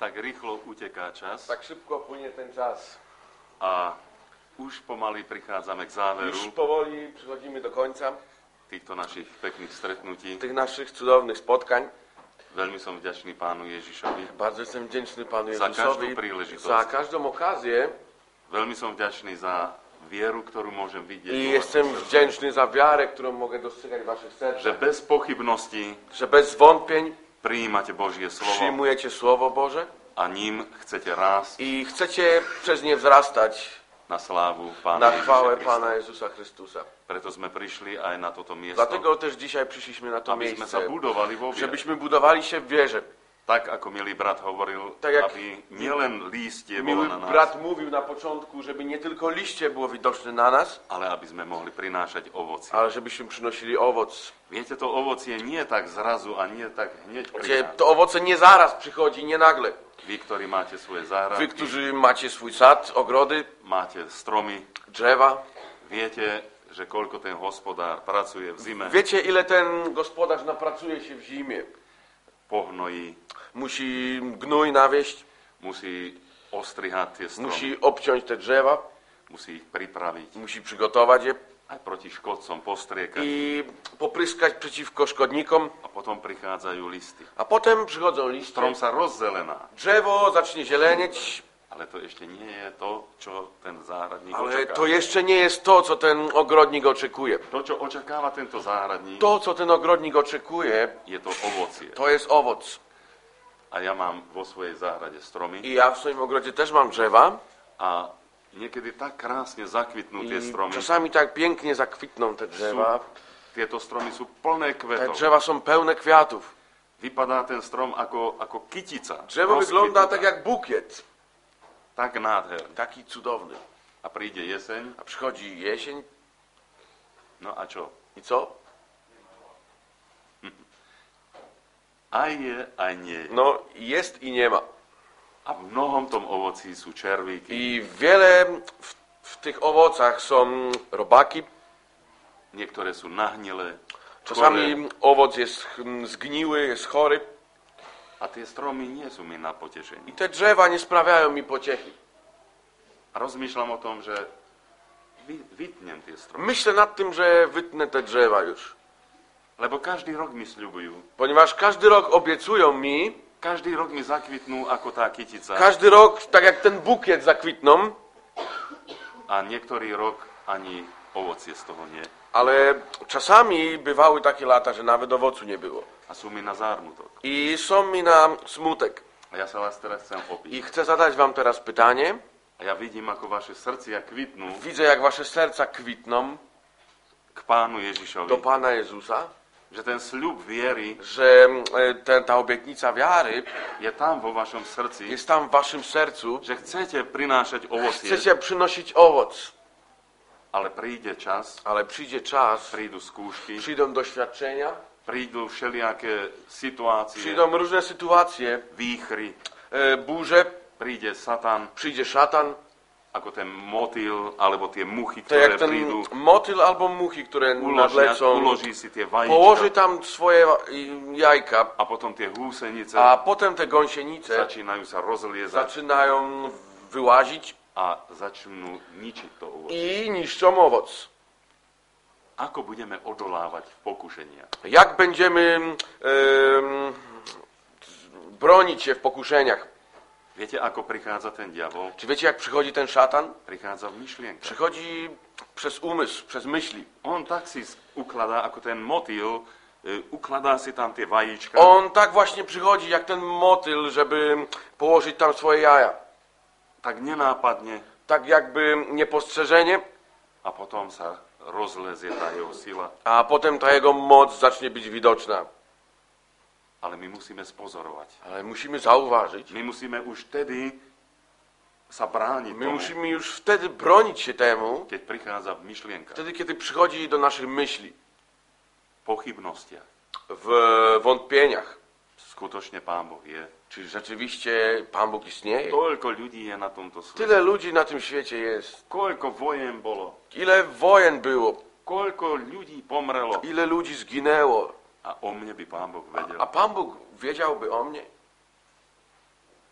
tak rýchlo uteká čas Tak szybko płynie ten czas. a už pomaly prichádzame k záveru Już powoli przychodzimy do końca týchto našich pekných stretnutí. tych naszych cudownych spotkań. Veľmi som vďačný Pánu Ježišovi. Bardzo jestem wdzięczny Panu Za Jezusowi każdą príležitosť. za każdą okazję Veľmi som vďačný za vieru, ktorú môžem vidieť. i jestem wdzięczny za wiarę, którą mogę dostrzegać w waszych Že sercach, bez pochybností że bez wątpień prijímate Božie slovo przyjmujecie Słowo Boże a ním chcete rásť i chcecie przez nie wzrastać na slávu Pána na chwałę Ježiša Pana Krista. Jezusa Chrystusa. Preto sme prišli aj na toto miesto, Dlatego też dzisiaj przyszliśmy na to aby sme sa miejsce, budovali vo viere. żebyśmy budowali się w wierze. Tak, ako milý brat hovoril, Tak jak aby nielen lístie bolo Miły na nás, brat mówił na początku, żeby nie tylko liście było widoczne na nas, ale aby sme mohli prinášať ovocie. ale żebyśmy przynosili owoc. Viete, to ovocie nie tak zrazu a nie tak hneď Gdzie prichádza. to owoce nie zaraz przychodzi, nie nagle. Vy, ktorí máte svoje Wy, záhradky, którzy macie swój sad, ogrody, máte stromy, drzewa, viete, že koľko ten hospodár pracuje v zime, wiecie ile ten gospodarz napracuje się w zimie. pohnojí, Musi gnój nawieść, musí ostrihať tie stromy, musi obciąć te drzewa, musí ich pripraviť, musi przygotować je aj proti škodcom postriekať i popryskać przeciwko szkodnikom, a potom prichádzajú listy. a potem przychodzą liście, Strom sa rozzelená, drzewo zacznie zielenieć, ale to ešte nie je to, čo ten záhradník ale očakáva. to jeszcze nie jest to, co ten ogrodnik oczekuje. To, čo očakáva tento záhradník, To, co ten ogrodnik oczekuje, je to ovocie. to jest owoc. A ja mám vo svojej záhrade stromy I ja w swoim ogrodzie też mam drzewa a niekedy tak krásne zakvitnú tie i stromy. czasami tak pięknie zakwitną te drzewa. Tieto stromy sú plné Te kvetov. drzewa są pełne kwiatów. Vypadá ten strom ako kytica. Drzewo wygląda rozkvitnutá. tak jak bukiet. Tak nádherný. Taki cudowny. A príde jeseň, A przychodzi jesień no a čo? i co? Aj je, aj nie je. No jest i nie ma. A v mnohom tom ovoci sú červíky. I wiele w tych owocach są robaki. Niektoré sú nahnilé. chore. Czasami owoc jest zgniły, jest chory. A tie stromy nie sú mi na potešenie. I te drzewa nie sprawiają mi pociechy. A rozmýšľam o tom, že vytnem tie stromy. Myślę nad tym, że wytnę te drzewa już. Lebo každý rok mi sľubujú. Ponieważ każdy rok obiecują mi, Každý rok mi zakvitnú ako tá kytica. każdy rok, tak jak ten bukiet zakwitną, A niektorý rok ani ovocie z toho nie. ale czasami bywały takie lata, że nawet owocu nie było. A sú mi na zármutok. I są mi na smutek. A ja sa vás teraz chcem opýtať. I chcę zadać wam teraz pytanie. A ja vidím, ako vaše srdcia kvitnú Widzę, jak wasze serca kwitną k Pánu Ježišovi. do Pana Jezusa, Že ten sľub viery że ta obietnica wiary je tam vo vašom srdci. jest tam w waszym sercu. Že chcete prinášať ovocie, Chcecie przynosić owoc, ale príde čas, ale przyjdzie czas, prídu skúšky, przyjdą doświadczenia, prídu všelijaké situácie, przyjdą różne sytuacje, výchry, burze, príde Satan, przyjdzie szatan, ako ten motýl, alebo tie muchy, to ktoré jak ten prídu, motyl albo muchy, które nadlecą, uloží si tie położy vajíčka tam swoje jajka, a potom tie húsenice a potem te gąsienice začínajú sa rozliezať zaczynają wyłazić a začnú ničiť to ovocie. i niszczą owoc. Ako budeme odolávať v pokušeniach? Jak będziemy bronić się w pokuszeniach? Viete, ako prichádza ten diabol? Czy wiecie, jak przychodzi ten szatan? Prichádza v myšlienkach. Przychodzi przez umysł, przez myśli. On tak si ukladá, ako ten motýl, ukladá si tam tie vajíčka On tak właśnie przychodzi, jak ten motyl, żeby położyć tam swoje jaja. tak nenápadne Tak jakby niepostrzeżenie, a potom sa rozlezie tá jeho sila. a potem ta jego moc zacznie być widoczna. Ale my musíme spozorovať. Ale musimy zauważyć, My musíme už vtedy sa brániť my tomu, musimy już wtedy bronić się temu, keď prichádza v myšlienkach, wtedy, kiedy przychodzi do naszych myśli, pochybnostiach. w wątpieniach. Skutočne Pán Boh je. Czy rzeczywiście Pan Bóg istnieje? Toľko ľudí je na tomto svete. Tyle ludzi na tym świecie jest. Koľko vojen bolo. Ile wojen było. Koľko ľudí pomrelo. Ile ludzi zginęło. A o mne by Pán Boh vedel. A Pan Bóg wiedziałby o mnie?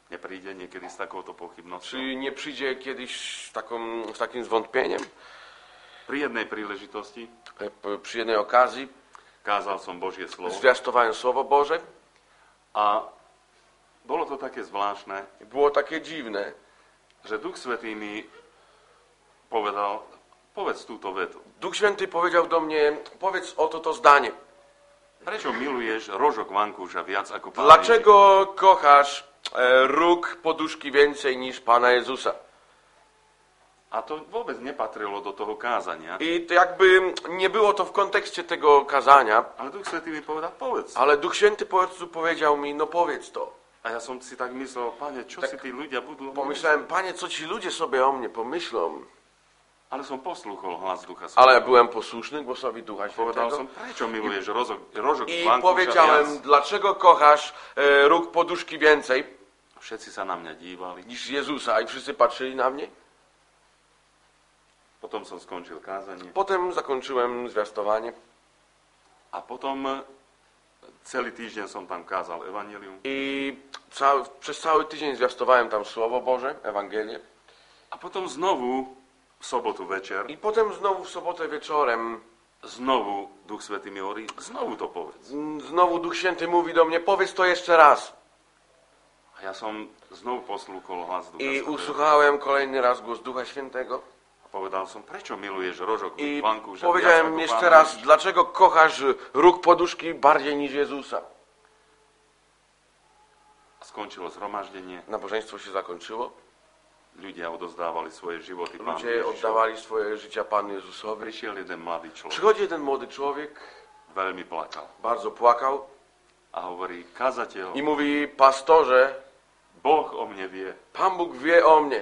Nepríde niekedy s takouto pochybnosťou? Czy nie przyjdzie kiedyś z takim zwątpieniem? Pri jednej príležitosti Przy jednej okazji kázal som Božie slovo zwiastowałem Słowo Boże. a bolo to také zvláštne, Było takie dziwne, že Duch Svätý mi povedal, povedz túto vetu. Duch Święty powiedział do mnie, powiedz oto to zdanie. Prečo miluješ rožok vankúša viac ako Pána Ježiša? Dlaczego kochasz róg poduszki więcej niż Pana Jezusa? A to vôbec nepatrilo do toho kázania. I to jakby nie było to w kontekście tego kazania, Ale Duch Svätý mi povedal, povedz. ale Duch Święty po prostu powiedział mi, no powiedz to. A ja som si tak myslel, Pane, čo si tí ľudia budú... Pomyślałem, Panie, co ci ludzie sobie o mnie pomyślą? Ale som poslúchol hlas Ducha Ale Svätého. byłem posłuszny głosowi Ducha Povedal Świętego. som, prečo miluješ rožok I vankúša powiedziałem, viac? dlaczego kochasz róg poduszki więcej Všetci sa na mňa dívali. niż Jezusa? I wszyscy patrzyli na mnie. Potom som skončil kázanie. Potem zakończyłem zwiastowanie. A potom celý týždeň som tam kázal evanjelium. I przez cały tydzień zwiastowałem tam Słowo Boże, Ewangelię. A potom znovu v sobotu večer, I potem znowu w sobotę wieczorem znovu Duch Svätý mi hovorí, znovu to povedz. znowu Duch Święty mówi do mnie, powiedz to jeszcze raz. A ja som znovu poslúchol hlas Ducha I Svätého. usłuchałem kolejny raz głos Ducha Świętego. A povedal som, prečo miluješ rožok I vankúša viac powiedziałem ako jeszcze Pána raz, Ježiša? dlaczego kochasz róg poduszki bardziej niż Jezusa? A skončilo zhromaždenie. Nabożeństwo się zakończyło. Ľudia odozdávali svoje životy Pánu Ludzie Ježišovi. oddawali swoje życia Panu Jezusowi. Prišiel jeden mladý človek, Przychodzi jeden młody człowiek, veľmi plakal bardzo płakał a hovorí, kazateľ, i mówi, pastorze, Boh o mne vie. Pan Bóg wie o mnie.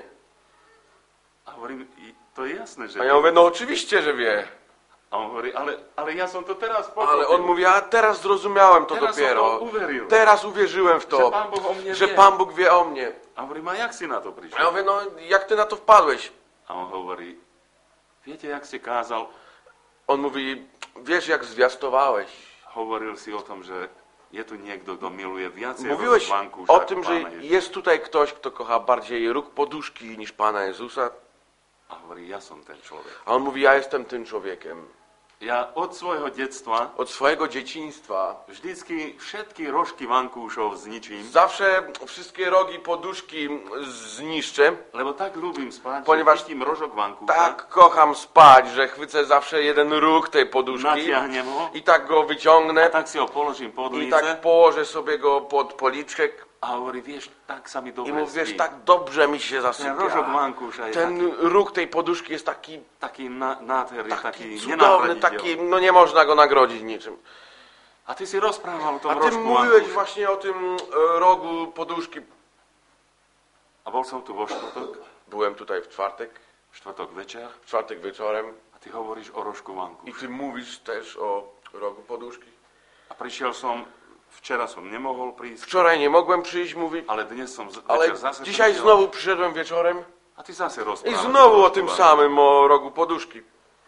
A hovorím, to je jasné, že A ja mówię, no oczywiście, że wie. A on hovorí, ale ja som to teraz pochopil. Ale on mówi, a teraz zrozumiałem to Teraz dopiero. som to uveril. Teraz uwierzyłem w Že to, Pán Boh o mne że vie. Pan Bóg wie o mnie. A hovorím, a jak si na to A ja prišiel? mówię, no jak ty na to wpadłeś? A on hovorí, viete, jak si kázal, On mówi, wiesz jak zwiastowałeś. hovoril si o tom, že je tu niekto, kto miluje viacej Mówiłeś vankúša o ako tym, że Pána Ježiša. jest tutaj ktoś, kto kocha bardziej róg poduszki niż Pana Jezusa. A hovorí, ja som ten človek. A on mówi, ja jestem tym człowiekiem. Ja od svojho detstva Od swojego dzieciństwa vždycky všetky rožky vankúšov zničím, zawsze wszystkie rogi poduszki zniszczę. lebo tak ľúbim spať, Ponieważ že chytím rožok vankúša, Tak kocham spać, że chwycę zawsze jeden róg tej poduszki natiahnem ho i tak go a wyciągnę tak si ho položím pod i líce tak położę sobie go pod policzek a hovorí, vieš, tak sa mi i dobre mówię, wiesz, spí. tak dobrze mi się Ten rožok zasypia. vankúša je Ten róg tej poduszki jest taki taký nádherný, taký cudowny, taki, nenahraditeľný. no nie można go nagrodzić niczym. A ty si rozprával o tom A ty rožku mówiłeś vankúša. właśnie o tym rogu poduszki. A bol som tu vo štvrtok, Byłem tutaj w czwartek večer wieczorem a ty hovoríš o rožku i vankúša. ty mówisz też o rogu poduszki. A prišiel som, včera som nemohol prísť, Wczoraj nie mogłem przyjść, mówi, ale dnes som ale večer zase dzisiaj prišiel. znowu przyszedłem wieczorem A ty zase i rozprávaš znowu o rožku tym vankúša. samym, o rogu poduszki.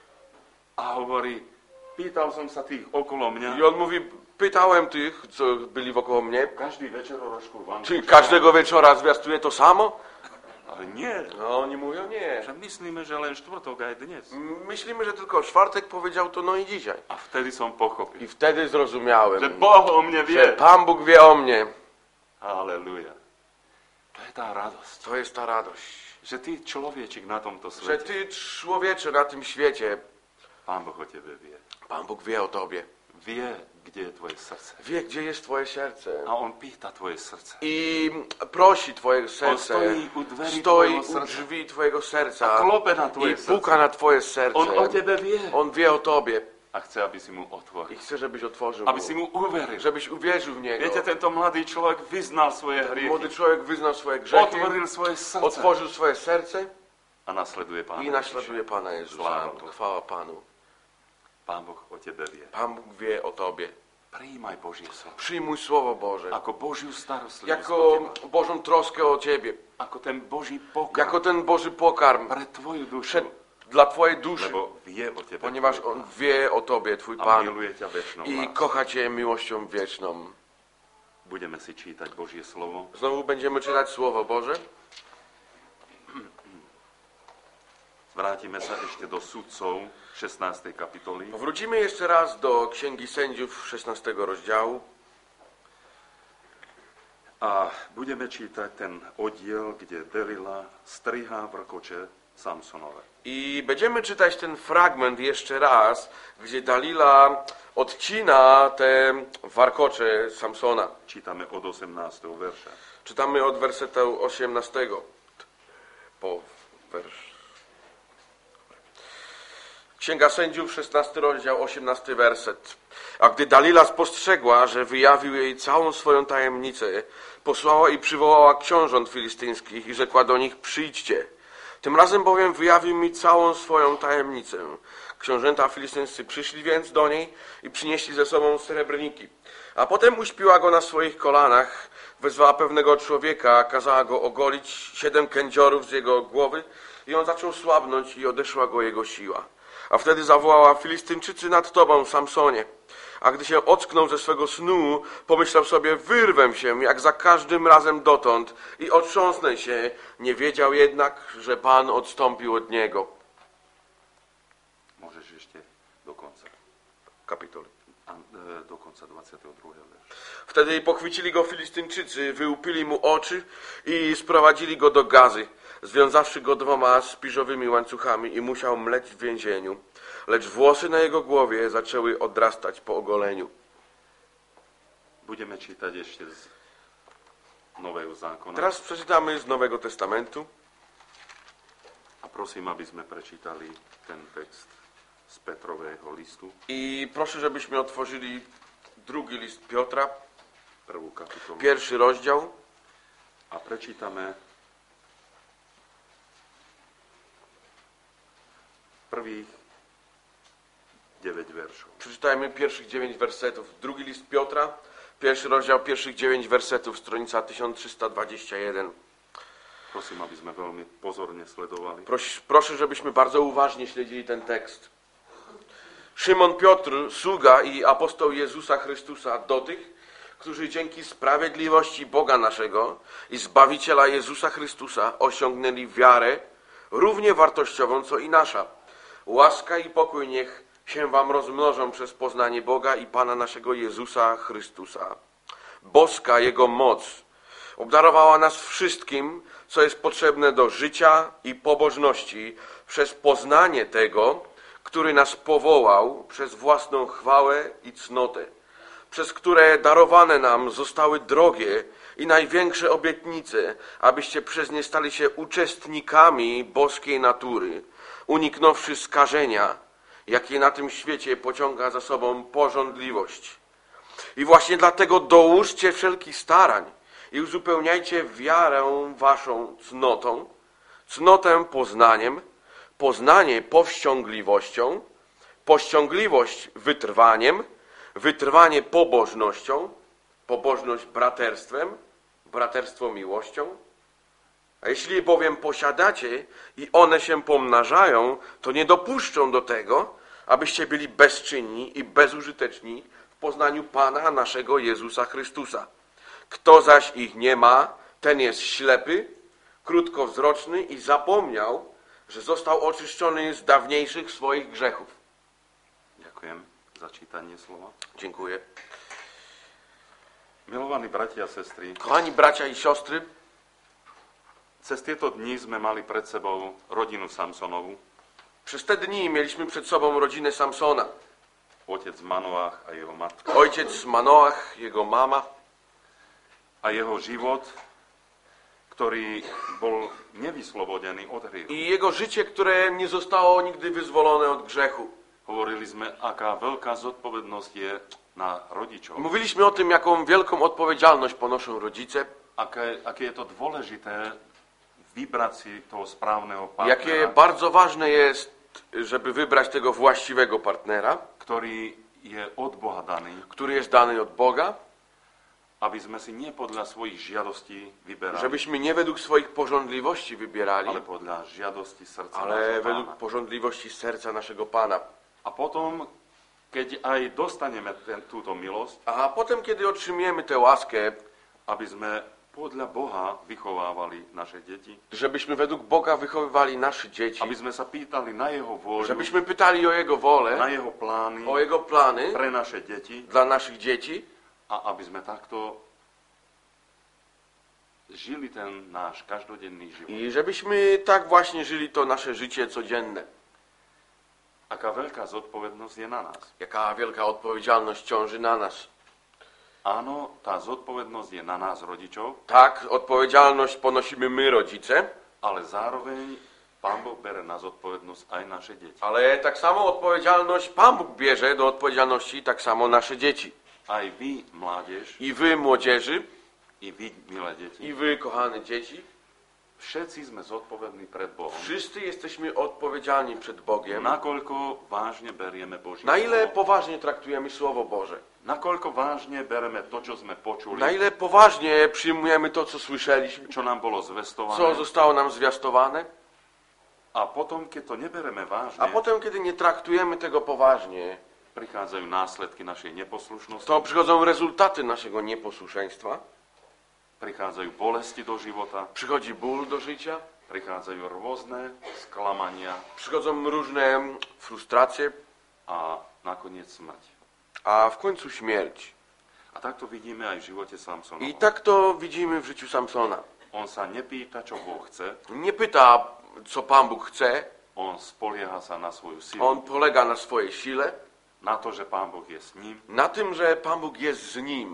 A hovorí, pýtal som sa tých okolo I mňa, on mówi, pytałem tych, co byli wokoło mnie, každý večer o rožku vankúša. czy każdego wieczora zwiastuje to samo? Ale nie, No oni mówią, nie. že myslíme, že len štvrtok aj dnes. Myślimy, że tylko czwartek powiedział to, no i dzisiaj. A vtedy som pochopil, I wtedy zrozumiałem, že Boh o mne że vie. Pan Bóg wie o mnie. Halelúja. To je tá radosť, To jest ta radość. že ty človečik na tomto Że svete, ty, człowiecze, na tym świecie, Pán Boh o tebe vie. Pan Bóg wie o tobie. Vie, kde je tvoje srdce. Wie, gdzie jest twoje serce. A on pýta tvoje srdce. I prosi twoje serce. stoi u dverí Stoi tvojho u srdca. drzwi twojego A serca. klope na tvoje I srdce. puka na twoje serce. On o tebe vie. On wie o tobie. A chce, aby si mu I otvoril. chce, żebyś otworzył Aby mu. si mu uveril. Żebyś uwierzył w niego. Viete, tento mladý človek vyznal svoje Młody hriechy. człowiek wyznał swoje grzechy. Otvoril svoje srdce. Otworzył swoje serce A nasleduje Pána i Ježiša. naśladuje Pana Jezusa. Sláva Bohu. Chwała Panu. Pán Boh o tebe vie. Pan Bóg wie o tobie. Prijímaj Božie slovo. Przyjmuj Słowo Boże. Ako Božiu starostlivosť Jako o teba. Bożą troskę o ciebie. Ako ten Boží pokrm Jako ten Boży pokarm pre tvoju dušu. przed, dla twojej duszy. Lebo vie o tebe. Ponieważ tvoj On Pán. wie o tobie, twój A Pan. miluje ťa večnou I láskou. kocha cię miłością wieczną. Budeme si čítať Božie slovo. Znowu będziemy czytać Słowo Boże. Vrátime sa ešte do Sudcov 16. kapitoly. Powrócimy jeszcze raz do Księgi Sędziów 16 rozdziału. A budeme čítať ten oddiel, kde Delila strihá vrkoče Samsonove. I będziemy czytać ten fragment jeszcze raz, gdzie Dalila odcina te warkocze Samsona. Čítame od 18. verša. Czytamy od wersetu 18 po wersz. Księga Sędziów, 16 rozdział, 18 werset. A gdy Dalila spostrzegła, że wyjawił jej całą swoją tajemnicę, posłała i przywołała książąt filistyńskich i rzekła do nich: przyjdźcie. Tym razem bowiem wyjawił mi całą swoją tajemnicę. Książęta filistyńscy przyszli więc do niej i przynieśli ze sobą srebrniki. A potem uśpiła go na swoich kolanach, wezwała pewnego człowieka, kazała go ogolić 7 kędziorów z jego głowy i on zaczął słabnąć i odeszła go jego siła. A wtedy zawołała: Filistyńczycy nad tobą, Samsonie. A gdy się ocknął ze swego snu, pomyślał sobie: wyrwę się, jak za każdym razem dotąd i otrząsnę się. Nie wiedział jednak, że Pan odstąpił od niego. Możesz jeszcze do końca. Kapitol. Do końca 22 wiersza. Wtedy pochwycili go Filistyńczycy, wyłupili mu oczy i sprowadzili go do Gazy, związawszy go 2 spiżowymi łańcuchami i musiał mleć w więzieniu. Lecz włosy na jego głowie zaczęły odrastać po ogoleniu. Budeme čítať ešte z Nového zákona. Teraz przeczytamy z Nowego Testamentu. A prosím, aby sme prečítali ten text z Petrového listu, I proszę, żebyśmy otworzyli 2 list Piotra, prvú kapitolu. 1 rozdział. A prečítame prvých 9 veršov. Przeczytajmy pierwszych 9 wersetów. 2 list Piotra, 1 rozdział, pierwszych 9 wersetów, stronica 1321. Prosím, aby sme veľmi pozorne sledovali. Proszę, żebyśmy bardzo uważnie śledzili ten tekst. Szymon Piotr, sługa i apostoł Jezusa Chrystusa, do tych, którzy dzięki sprawiedliwości Boga naszego i Zbawiciela Jezusa Chrystusa osiągnęli wiarę równie wartościową, co i nasza. Łaska i pokój niech się wam rozmnożą przez poznanie Boga i Pana naszego Jezusa Chrystusa. Boska Jego moc obdarowała nas wszystkim, co jest potrzebne do życia i pobożności, przez poznanie tego, który nas powołał przez własną chwałę i cnotę, przez które darowane nam zostały drogie i największe obietnice, abyście przez nie stali się uczestnikami boskiej natury, uniknąwszy skażenia, jakie na tym świecie pociąga za sobą pożądliwość. I właśnie dlatego dołóżcie wszelkich starań i uzupełniajcie wiarę waszą cnotą, cnotę poznaniem, poznanie powściągliwością, powściągliwość wytrwaniem, wytrwanie pobożnością, pobożność braterstwem, braterstwo miłością. A jeśli bowiem posiadacie i one się pomnażają, to nie dopuszczą do tego, abyście byli bezczynni i bezużyteczni w poznaniu Pana naszego Jezusa Chrystusa. Kto zaś ich nie ma, ten jest ślepy, krótkowzroczny i zapomniał, że został oczyszczony z dawniejszych swoich grzechów. Ďakujem za čítanie slova. Dziękuję. Milovaní bratia a sestry, Kochani bracia i siostry, cez tieto dni sme mali pred sebou rodinu Samsonovu, przez te dni mieliśmy przed sobą rodzinę Samsona. otec Manoach a jeho matka. Ojciec Manoach, jego mama A jeho život, ktorý bol nevyslobodený od hriechu. i jego życie, które nie zostało nigdy wyzwolone od grzechu. Hovorili sme, aká veľká zodpovednosť je na rodičov. Mówiliśmy o tym, jaką wielką odpowiedzialność ponoszą rodzice, Aké je to dôležité vybrať si toho správneho jakie partnera, bardzo ważne jest, żeby wybrać tego właściwego partnera, ktorý je od Boha daný, który jest dany od Boga, aby sme si nie podľa svojich žiadostí vyberali, żebyśmy nie według swoich pożądliwości wybierali, ale podľa žiadosti srdca ale nášho według Pána. pożądliwości serca naszego Pana. A potom keď aj dostaneme túto milosť, A potem, kiedy otrzymujemy tę łaskę, aby sme podľa Boha vychovávali naše deti, żebyśmy według Boga wychowywali nasze dzieci, aby sme sa pýtali na Jeho vôľu, żebyśmy pytali o Jego wolę, na Jeho plány o Jego plany pre naše deti dla naszych dzieci a aby sme takto žili ten náš každodenný život. i żebyśmy tak właśnie żyli to nasze życie codzienne. Aká veľká zodpovednosť je na nás. Jaka wielka odpowiedzialność ciąży na nas. Áno, tá zodpovednosť je na nás, rodičov, Tak, odpowiedzialność ponosimy my, rodzice, ale zároveň Pán Boh bere na zodpovednosť aj naše deti. ale tak samo odpowiedzialność Pan Bóg bierze do odpowiedzialności tak samo nasze dzieci. Aj vy, mládež, I wy, młodzieży, i vy, milé deti, i wy, kochane dzieci, všetci sme zodpovední pred Bohom. wszyscy jesteśmy odpowiedzialni przed Bogiem. Nakoľko vážne berieme Božie Na ile slovo, poważnie traktujemy Słowo Boże? nakoľko vážne bereme to, čo sme počuli, Na ile poważnie przyjmujemy to, co słyszeliśmy, čo nám bolo zvestované, co zostało nam zwiastowane? a potom, keď to nebereme vážne, A potem, kiedy nie traktujemy tego poważnie, prichádzajú následky našej neposlušnosti, to przychodzą rezultaty naszego nieposłuszeństwa, prichádzajú bolesti do života, przychodzi ból do życia, prichádzajú rôzne sklamania przychodzą różne frustracje, a nakoniec smrť. a w końcu śmierć. A tak to vidíme aj v živote Samsona. I tak to widzimy w życiu Samsona. On sa nepýta, čo Boh chce, Nie pyta, co Pan Bóg chce, on spolieha sa na svoju silu, on polega na swojej sile, na to, že Pán Boh je s ním, na tym, że Pan Bóg jest z nim,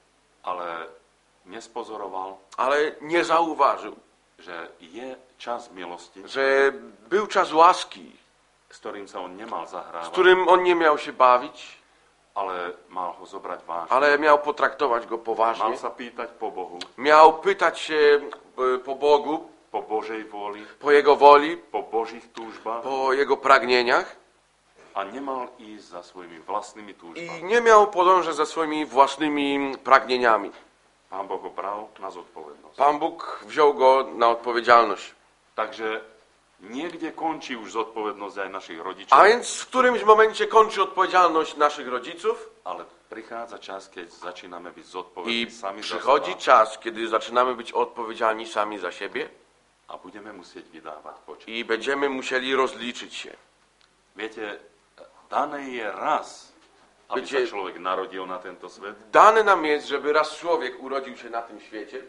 ale nespozoroval, ale nie zauważył, že je čas milosti, że był czas łaski, s ktorým sa on nemal z zahrávať, którym on nie miał się bawić, ale mal ho zobrať vážne. ale miał potraktować go Mal poważnie, sa pýtať po Bohu, miał pytać się po Bogu, po Božej vôli, po Jego woli, po Božích túžbách po Jego pragnieniach a nemal ísť za svojimi vlastnými i túžbami. nie miał podążać za swoimi własnymi pragnieniami. Pán Boh ho bral na zodpovednosť. Pan Bóg wziął go na odpowiedzialność. Takže niekde končí už zodpovednosť aj našich rodičov, A więc w którymś momencie kończy odpowiedzialność naszych rodziców ale prichádza čas, keď začíname byť i zodpovední sami za przychodzi seba czas, kiedy zaczynamy być odpowiedzialni sami za siebie a budeme musieť vydávať počet. i będziemy musieli rozliczyć się. Viete, dané je raz, aby Viete- sa človek narodil na tento svet, Dane nam jest, żeby raz człowiek urodził się na tym świecie,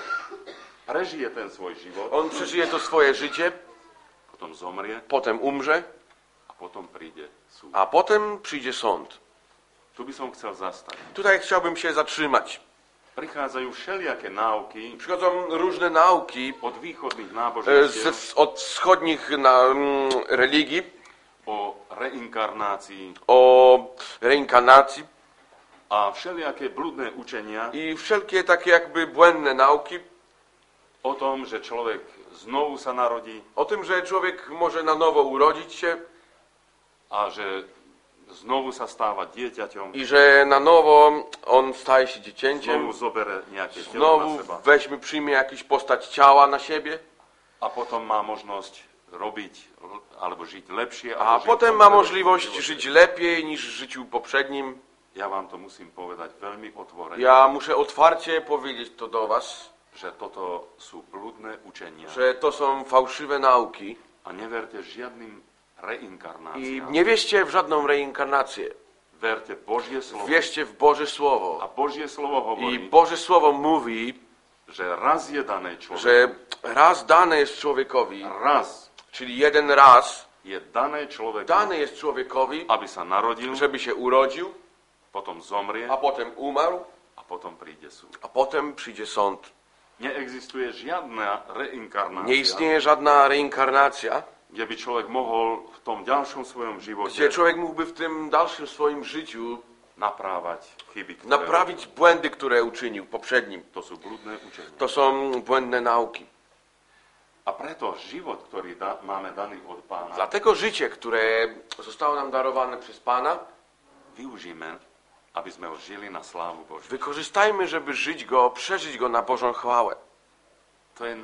prežije ten svoj život, on przeżyje to swoje życie, potom zomrie potem umrze, a potom príde súd. a potem przyjdzie sąd. Tu by som chcel zastať. Tutaj chciałbym się zatrzymać. Prichádzajú všelijaké náuky Przychodzą różne nauki od východných náboženstiev od wschodnich religii o reinkarnácii o reinkarnacji a všelijaké bludné učenia i wszelkie takie jakby błędne nauki o tom, že človek znovu sa narodí o tym, że człowiek może na nowo urodzić się a že znovu sa stáva dieťaťom, i że na nowo on staje się znovu dziecięciem, zobere nejaké telo na znowu seba przyjmie jakąś postać ciała na siebie, a potom má možnosť robiť alebo žiť lepšie. a ako žil potem v ma tom możliwość živote. żyć lepiej niż w życiu poprzednim. Ja vám to musím povedať veľmi otvorene, Ja muszę otwarcie powiedzieć to do was, že toto sú bludné učenia że to są fałszywe nauki a neverte žiadnym i reinkarnáciám. nie wierzcie w żadną reinkarnację. Verte Božie slovo. Wierzcie w Boże A Słowo. Božie slovo I hovorí, Boże Słowo mówi, že raz je dané że človeku, raz dane jest człowiekowi, raz czyli jeden raz je dané človeku, dane jest człowiekowi, aby sa narodil, żeby się urodził, potom zomrie a potem umarł, a potom príde súd. a potem przyjdzie sąd. Neexistuje žiadna reinkarnácia, Nie istnieje żadna reinkarnacja, kde by človek mohol v tom ďalšom svojom živote gdzie człowiek mógłby w tym dalszym swoim życiu naprávať chyby, ktoré naprawić błędy, które uczynił poprzednim. to sú bludné učenia. To są błędne nauki. A preto život, ktorý máme daný od Pána, Dlatego życie, które zostało nam darowane przez Pana, využijeme, aby sme ho žili na slávu Božiu. wykorzystajmy, żeby żyć go, przeżyć go na Bożą chwałę. To je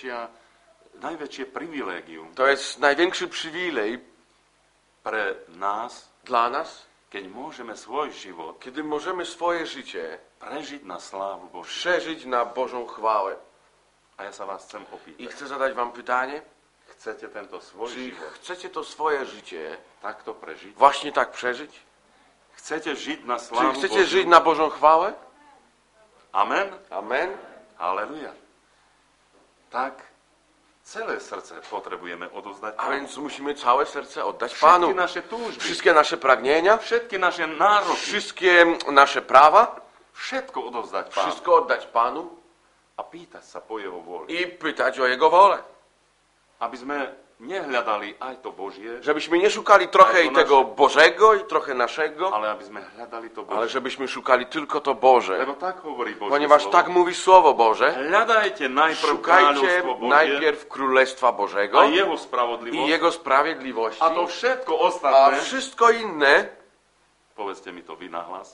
najväčšie privilégium To jest największy przywilej pre nás, dla nas, keď môžeme svoj život kiedy możemy swoje życie prežiť na slávu Božiu. przeżyć na Bożą chwałę. A ja sa vás chcem I opýtať. chcę zadać wam pytanie, Chcete tento svoj czy život chcecie to swoje życie takto prežiť? właśnie tak przeżyć? Chcete žiť na Czy slávu chcecie Božiu? żyć na Bożą chwałę? Amen? Amen. Haleluja. Tak celé srdce potrebujeme odozdať A Pánu. więc musimy całe serce oddać Všetky Panu. naše túžby, Wszystkie nasze pragnienia, všetky naše nároky, wszystkie nasze prawa, všetko odozdať Pánu wszystko oddać Panu a pýtať sa po Jeho vôli. i pytać o Jego wolę. Aby sme nehľadali aj to Božie, Żebyśmy nie szukali trochę i tego Bożego i trochę naszego, ale aby sme hľadali to ale Božie. żebyśmy szukali tylko to Boże. Lebo tak hovorí Božie Ponieważ slovo. tak mówi Słowo Boże, Hľadajte najprv szukajcie kráľovstvo Božie najpierw Królestwa Bożego a Jeho i spravodlivosť Jego sprawiedliwości, a to všetko a ostatné, wszystko inne povedzte mi to vy nahlas,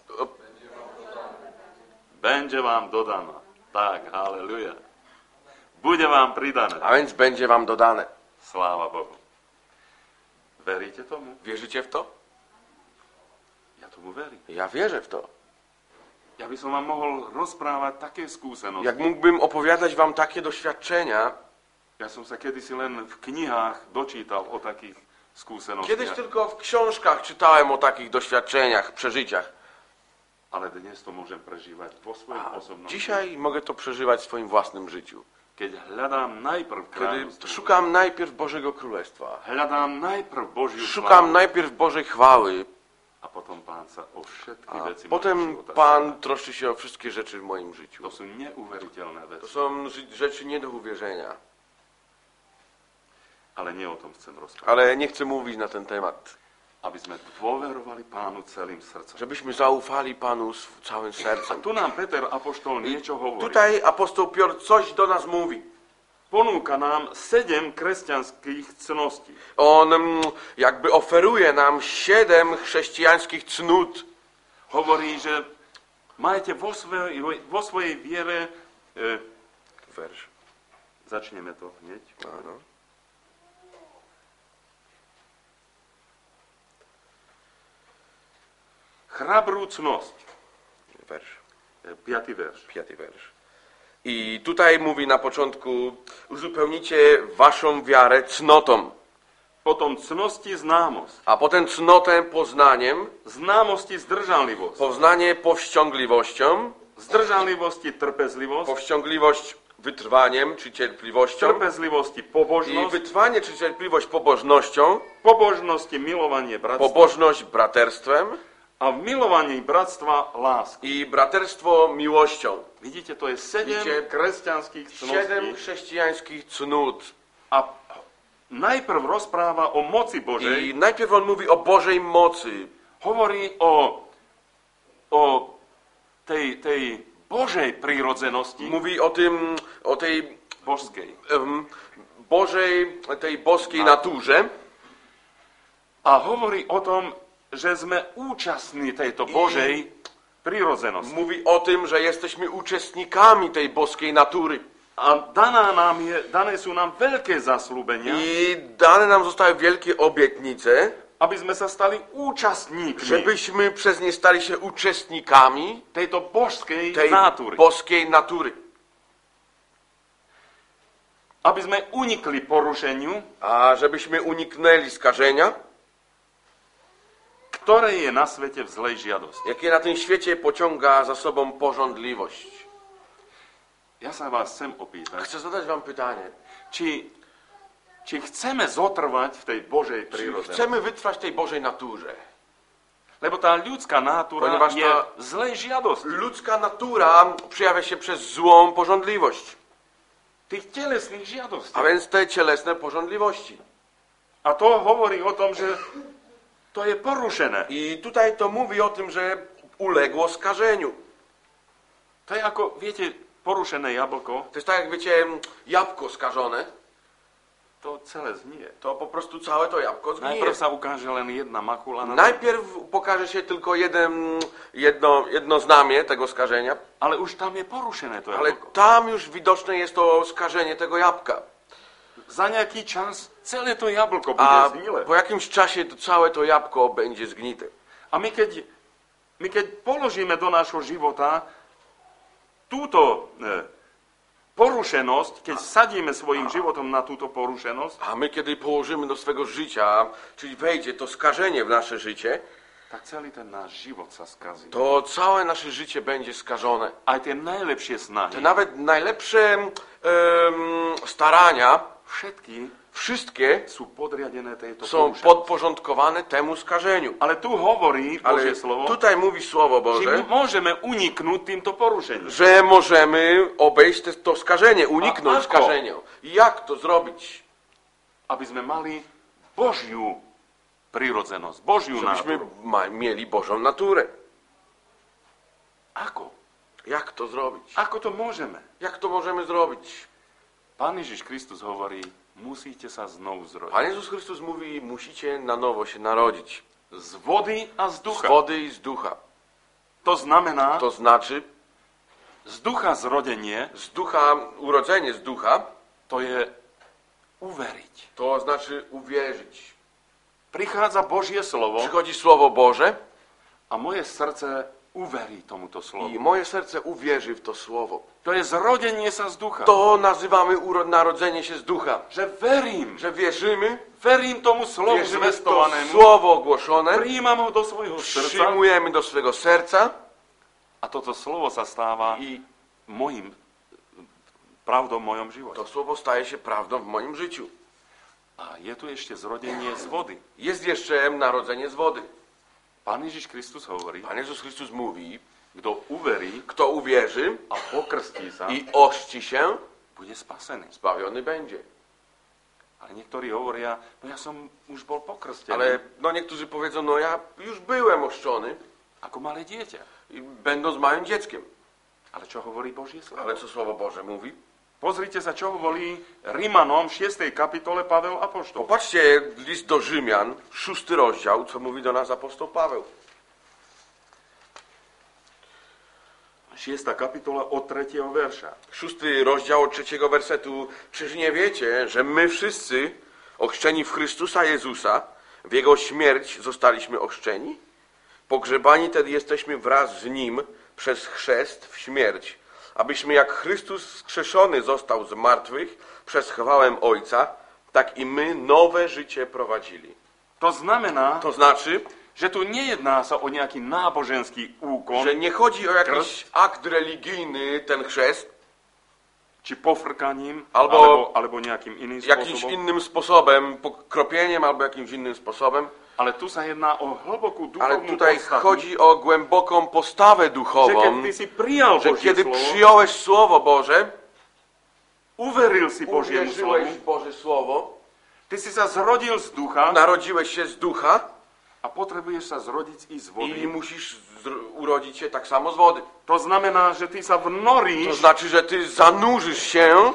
będzie vám dodané. Tak, haleluja. Bude vám pridané. a więc będzie wam dodane. Sláva Bohu. Veríte tomu? Wierzycie w to? Ja tomu verím. Ja wierzę w to. Ja by som vám mohol rozprávať také skúsenosti. Jak mógłbym opowiadać wam takie doświadczenia, Ja som sa kedysi len v knihách dočítal o takých skúsenostiach. kiedyś tylko w książkach czytałem o takich doświadczeniach, przeżyciach. Ale dnes to môžem prežívať vo svojej A osobnosti. dzisiaj mogę to przeżywać w swoim własnym życiu. Keď hľadám najprv Kiedy kráľovstvo, szukam najpierw Bożego Królestwa, hľadám najprv Božiu szukam slávu najpierw Bożej chwały, a potom Pán sa o všetky a veci potem mojho života Pan stará. troszczy się o wszystkie rzeczy w moim życiu. To sú neuveriteľné To veci. są rzeczy nie do uwierzenia, Ale nie o tom chcem rozprávať. ale nie chcę mówić na ten temat. Aby sme dôverovali Pánu celým srdcom. Żebyśmy zaufali Panu całym A sercem. tu nám Peter Apoštol niečo hovorí. Tutaj apostoł Piotr coś do nas mówi. Ponúka nám 7 kresťanských cností. On jakby oferuje nam 7 chrześcijańskich cnót. Hovorí, že majte vo svojej viere... Wersz. Začneme to hneď. Ano. Chrabrú cnosť. Wersz. 5. verš. 5. wersz. I tutaj mówi na początku, uzupełnicie waszą wiarę cnotą, Potom cnosti známosť. a potem cnotę poznaniem, Známosti zdržanlivosť. poznanie powściągliwością, Zdržanlivosti trpezlivosť. powściągliwość wytrwaniem czy cierpliwością Trpezlivosti i pobožnosť. wytrwanie czy cierpliwość pobożnością, Pobožnosti milovanie bratstva. pobożność braterstwem A v milovaní bratstva láska. i braterstwo miłością. Vidíte, to je 7 Vidíte, kresťanských 7 cností. chrześcijańskich cnót. A najprv rozpráva o moci Božej. I najpierw on mówi o Bożej mocy. Hovorí o tej Božej prírodzenosti. Mówi o tej Božskej. Bożej, tej boskiej naturze. A hovorí o tom, že sme účastní tejto Božej prírodzenosti. Mówi o tym, że jesteśmy uczestnikami tej boskiej natury. A dané sú nám veľké zaslúbenia, I dane nam zostały wielkie obietnice, aby sme sa stali účastníkmi żebyśmy przez nie stali się uczestnikami tejto božskej tej nátury. boskiej natury. Aby sme unikli porušeniu, A żebyśmy uniknęli skażenia, ktoré je na svete v zlej žiadosti. jakie na tym świecie pociąga za sobą pożądliwość. Ja sa vás chcem opýtať, Chcę zadać wam pytanie. či chceme zotrvať v tej Božej Czy príroze. chcemy wytrwać w tej Bożej naturze? Lebo tá ľudská nátura Ponieważ je tá- v zlej žiadosti. Ludzka natura przejawia się przez złą pożądliwość, Tých telesných žiadostí. a więc te cielesne pożądliwości. A to hovorí o tom, že to je porušené. I tutaj to mówi o tym, że uległo skażeniu. To je ako, viete, porušené jablko, To jest tak, jak wiecie, jabłko skażone, to celé znie. to po prostu całe to jabłko zgnije. Najprv sa ukáže len jedna makula na Najpierw pokaże się tylko jedno znamie tego skażenia, ale už tam je porušené to ale jablko. tam już widoczne jest to skażenie tego jabłka. Za nejaký čas celé to jablko bude A zhnilé. po jakimś czasie to całe to jabłko będzie zgnite. A my keď položíme do nášho života túto porušenosť, keď sadíme svojim životom na túto porušenosť, A my, kiedy położymy do swego życia, czyli wejdzie to skażenie w nasze życie, tak celý ten náš život sa skazí. to całe nasze życie będzie skażone. Aj tie najlepšie snahy, Te nawet najlepsze starania, všetky wszystkie sú podriadené tejto są porušenosti. podporządkowane temu skażeniu. Ale tu hovorí Ale Božie slovo, tutaj mówi Słowo že Boże, my môžeme uniknúť týmto porušením. że możemy obejść to skażenie, A uniknąć ako? skażenia. I jak to zrobić? Aby sme mali Božiu prirodzenosť, Božiu Żebyśmy náturu. mieli Bożą naturę. Ako? Jak to zrobić? Ako to môžeme? Jak to możemy zrobić? Pán Ježiš Kristus hovorí, musíte sa znovu zrodiť. Pan Jezus Chrystus mówi, musicie na nowo się narodzić. Z vody a z Z ducha. wody i z ducha. To znamená, To znaczy, z ducha zrodenie, z ducha, urodzenie z ducha, to je uveriť. to znaczy uwierzyć. Prichádza Božie slovo Przychodzi Słowo Boże a moje srdce uverí tomuto slovu. i moje serce uwierzy w to Słowo. To je zrodenie sa z ducha. To nazywamy narodzenie się z ducha. Že verím, Że wierzymy, verím tomu slovu wierzymy w to zvestovanému, Słowo ogłoszone, prijímam ho do svojho srdca przyjmujemy do swego serca a toto slovo sa stáva i pravdou v mojom živote. to Słowo staje się prawdą w moim życiu. A je tu ešte zrodenie z vody. Jest jeszcze narodzenie z wody. Pán Ježiš Kristus hovorí, Pan Jezus Chrystus mówi, kto uverí kto uwierzy a pokrstí sa, i ochrzci się, bude spasený. zbawiony będzie. Ale niektorí hovoria, no ja som už bol pokrstený, Ale niektórzy powiedzą, no ja już byłem ochrzczony, ako malé dieťa. i będąc małym dzieckiem. Ale čo hovorí Božie slovo? Ale co Słowo Boże mówi? Pozrite sa, čo hovorí Rimanom v 6. kapitole Pavel Apoštol. Popatrzcie list do Rzymian, 6 rozdział, co mówi do nas apostoł Paweł. 6. kapitola od 3. verša. 6 rozdział od 3 wersetu. Czyż nie wiecie, że my wszyscy, ochrzczeni w Chrystusa Jezusa, w Jego śmierć zostaliśmy ochrzczeni? Pogrzebani tedy jesteśmy wraz z Nim przez chrzest w śmierć, abyśmy jak Chrystus wskrzeszony został z martwych przez chwałę Ojca, tak i my nowe życie prowadzili. To znamená, To znaczy, že tu nejedná sa o nejaký náboženský úkon, że nie chodzi o jakiś akt religijny, ten chrzest, či pofrkaním, Alebo alebo nejakým iným jakimś spôsobom, innym sposobem, pokropieniem albo jakimś innym sposobem, ale tu sa jedná o hlbokú ale duchovnú tutaj podstatu, chodzi o głęboką postawę že keď duchową, ty si prijal że Božie kiedy slovo, przyjąłeś Słowo Boże, uveril si Božiemu uwierzyłeś slovu, w Boże Słowo, ty si sa zrodil z ducha narodziłeś się z ducha a potrebuješ sa zrodiť i z vody. i musisz urodzić się tak samo z wody. To znamená, že ty sa To vnoríš znaczy, że ty zanurzysz się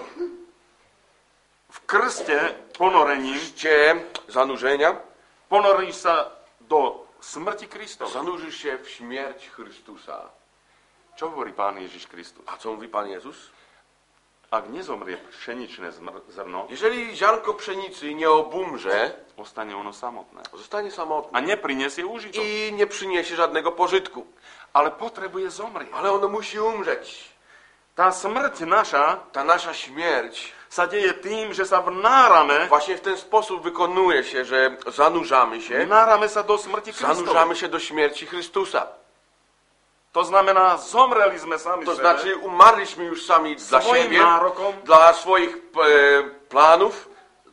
v krste ponorením, zanurzenia, ponoríš sa do smrti Kristovej. zanurzysz się w śmierć Chrystusa. Čo hovorí Pán Ježiš Kristus? A co mówi Pan Jezus? Ak nezomrie pšeničné zrno, Jeżeli ziarnko pszenicy nie obumrze, ostane ono samotné. zostanie samotne A neprinesie užitok. i nie przyniesie żadnego pożytku. Ale potrebuje zomrieť. Ale ono musi umrzeć. Tá smrť naša Ta nasza śmierć sa deje tým, že sa vnárame, właśnie w ten sposób wykonuje się, że zanurzamy się, vnárame sa do smrti Kristovej. zanurzamy się do śmierci Chrystusa. To znamená, zomreli sme sami To sebe, znaczy umarliśmy już sami dla svojim siebie, nárokom, dla swoich planów,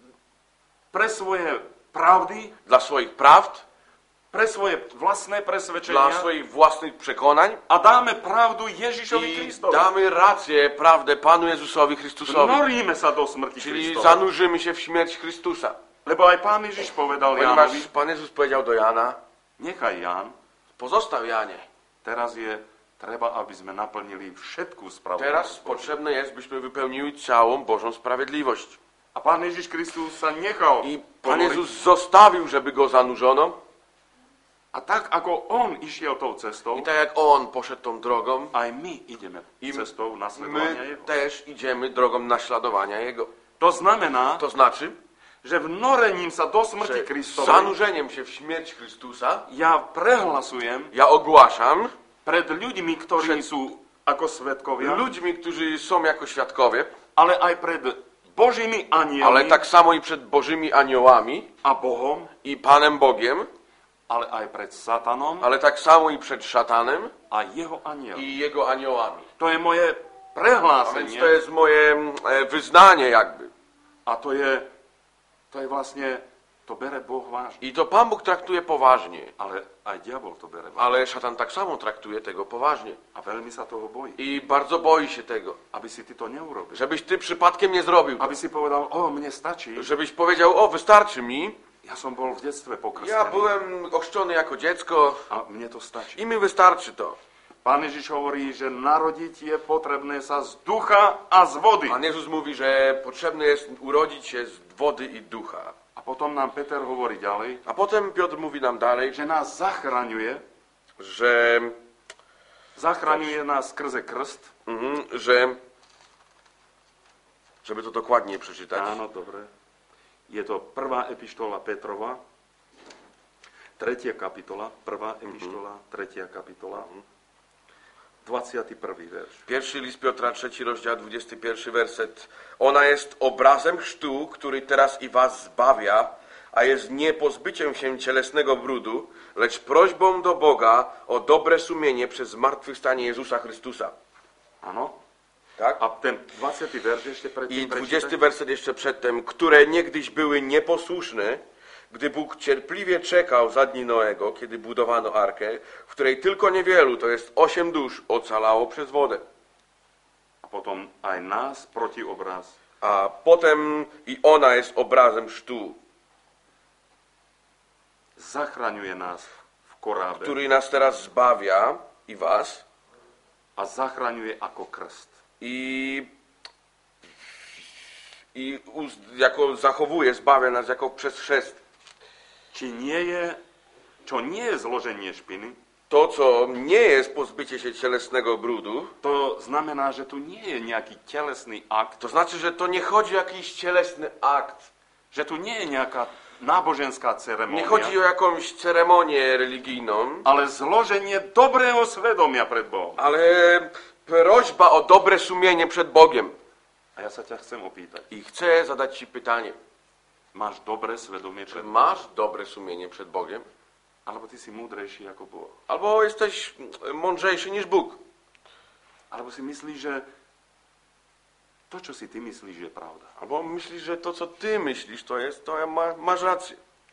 pre svoje pravdy, dla swoich prawd, pre svoje vlastné dla presvedčenia swoich własnych przekonań a dáme pravdu Ježišovi i Kristovi. damy rację, prawdę Panu Jezusowi Chrystusowi. Vnoríme sa do smrti Czyli Kristovej. zanurzymy się w śmierć Chrystusa. Lebo aj Pán Ježiš povedal Ponieważ Jánovi, Pan Jezus powiedział do Jana, nechaj Ján, pozostaw Janie, teraz je treba, aby sme naplnili všetkú teraz spravodlivosť. potrzebne jest, byśmy wypełnili całą Bożą sprawiedliwość. A Pán Ježiš Kristus sa nechal I Pan ponoriť. Jezus zostawił, żeby go zanurzono. A tak, ako On išiel tou cestou, I tak jak On poszedł tą drogą, aj my ideme I cestou nasledovania my Jeho. też idziemy drogą naśladowania Jego. To znamená, To znaczy, že vnorením sa do smrti że Kristovej zanurzeniem się w śmierć Chrystusa ja prehlasujem ja ogłaszam pred ľuďmi, ktorí Przed- sú ako svedkovia, ludźmi, którzy są jako świadkowie, ale aj pred Božími anielmi ale tak samo i przed Bożymi aniołami a Bohom, i Panem Bogiem, ale aj pred Satanom ale tak samo i przed szatanem a jeho anielmi. i jego aniołami. To je moje A więc prehlásenie to jest moje wyznanie jakby. a to je vlastne, to bere Boh vážne. I to Pan Bóg traktuje poważnie, Ale aj diabol to bere vážne. ale szatan tak samo traktuje tego poważnie. A veľmi sa toho bojí. I bardzo boi się tego, Aby si ty to neurobil. żebyś ty przypadkiem nie zrobił to. Aby si povedal, mne stačí. Żebyś powiedział, o wystarczy mi, Ja som bol v detstve ja pokrstený. byłem ochrzczony jako dziecko A mne to stačí. i mi wystarczy to. Pán Ježiš hovorí, že narodiť je potrebné sa z ducha a z vody. Pan Jezus mówi, że potrzebne jest urodzić się z wody i ducha. A potom nám Peter hovorí ďalej, A potem Piotr mówi nam dalej, že nás zachraňuje, że, zachraňuje nás skrze krst. żeby to dokładnie przeczytać. Áno, dobre. Je to prvá epištola Petrova, 3. kapitola, prvá epištola, 3. kapitola, 21. werš. Pierwszy list Piotra, 3 rozdział, 21 werset. Ona jest obrazem chrztu, który teraz i was zbawia, a jest nie pozbyciem się cielesnego brudu, lecz prośbą do Boga o dobre sumienie przez zmartwychwstanie Jezusa Chrystusa. Áno. Tak? A ten 20. werš ešte I predtým 20 werset jeszcze przedtem, które niegdyś były nieposłuszne, gdy Bóg cierpliwie czekał za dni Noego, kiedy budowano arkę, w której tylko niewielu, to jest 8 dusz, ocalało przez wodę. A potom aj nás protiobraz. A potem i ona jest obrazem chrztu, Zachraňuje nás v korábe który nas teraz zbawia i was a zachraňuje ako krst. jako zachowuje, zbawia nas jako przez chrzest. Čo nie je zloženie špiny, To, co nie jest pozbycie się cielesnego brudu, to znamená, že tu nie je nejaký telesný akt, to znaczy, że to nie chodzi o jakiś cielesny akt. že tu nie je nejaká náboženská Nie ceremonia, chodzi o jakąś ceremonię religijną, ale zloženie dobrého svedomia pred Bohom. ale prośba o dobre sumienie przed Bogiem. A ja sa ťa chcem opýtať, I chcę zadać ci pytanie. máš dobré svedomie Czy pred Bohom? masz dobre sumienie przed Bogiem? Alebo ty si múdrejší ako Boh? Albo jesteś mądrzejszy niż Bóg? Alebo si myslíš, že to, čo si ty myslíš, je pravda? Albo myślisz, że to, co ty myślisz, masz rację.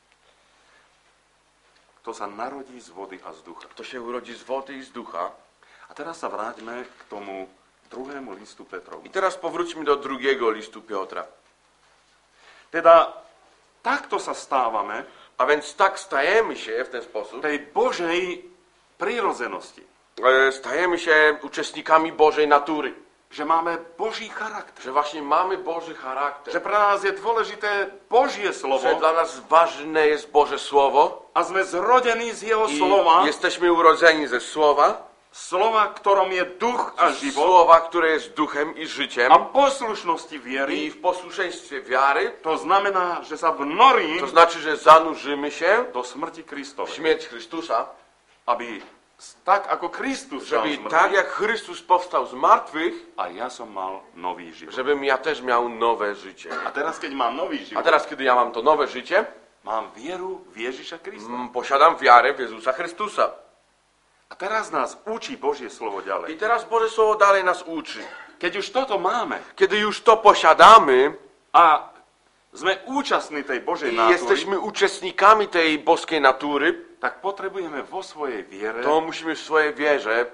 To sa narodí z vody a z ducha. To się urodzi z wody i z ducha. A teraz sa vráťme k tomu druhému listu Petrovu. I teraz powróćmy do drugiego listu Piotra. Teda takto sa stávame A więc tak stajemy się w ten sposób, tej Božej prírodzenosti. stajemy się uczestnikami Bożej natury. Že máme Boží charakter. Że właśnie mamy Boży charakter. Že pre nás je dôležité Božie slovo Że dla nas ważne jest Boże Słowo a sme zrodení z Jeho i slova, jesteśmy urodzeni ze Słowa, slova, ktorom je duch a život Słowa, które jest duchem i życiem a poslušnosti i viery. w posłuszeństwie wiary. To znamená, že sa vnorím To znaczy, że zanurzymy się do smrti w Kristovej. śmierć Chrystusa, Aby tak ako Kristus stál żeby z mŕtvych, tak jak Chrystus powstał z martwych, a ja som mal nový život. żebym ja też miał nowe życie. A teraz, keď mám nový A život, teraz, kiedy ja mam to nowe życie, mám vieru v Ježiša Krista. posiadam wiarę w Jezusa Chrystusa. A teraz nás učí Božie slovo I ďalej. teraz Boże Słowo dalej nas uczy. Keď už toto máme Kiedy już to posiadamy a sme účastní tej Božej i nátury, jesteśmy uczestnikami tej boskiej natury, tak potrebujeme vo svojej viere to musimy w swojej wierze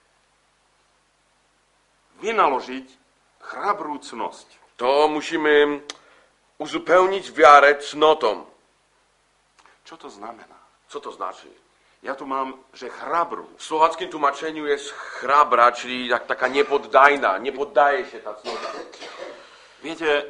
vynaložiť chrabrú cnosť. to musimy uzupełnić wiarę cnotą. Čo to znamená? Co to znaczy? Ja tu mám, že chrabrú. W słowackim tłumaczeniu jest chrabra, czyli taka niepoddajna, nie poddaje się ta cnota. Viete,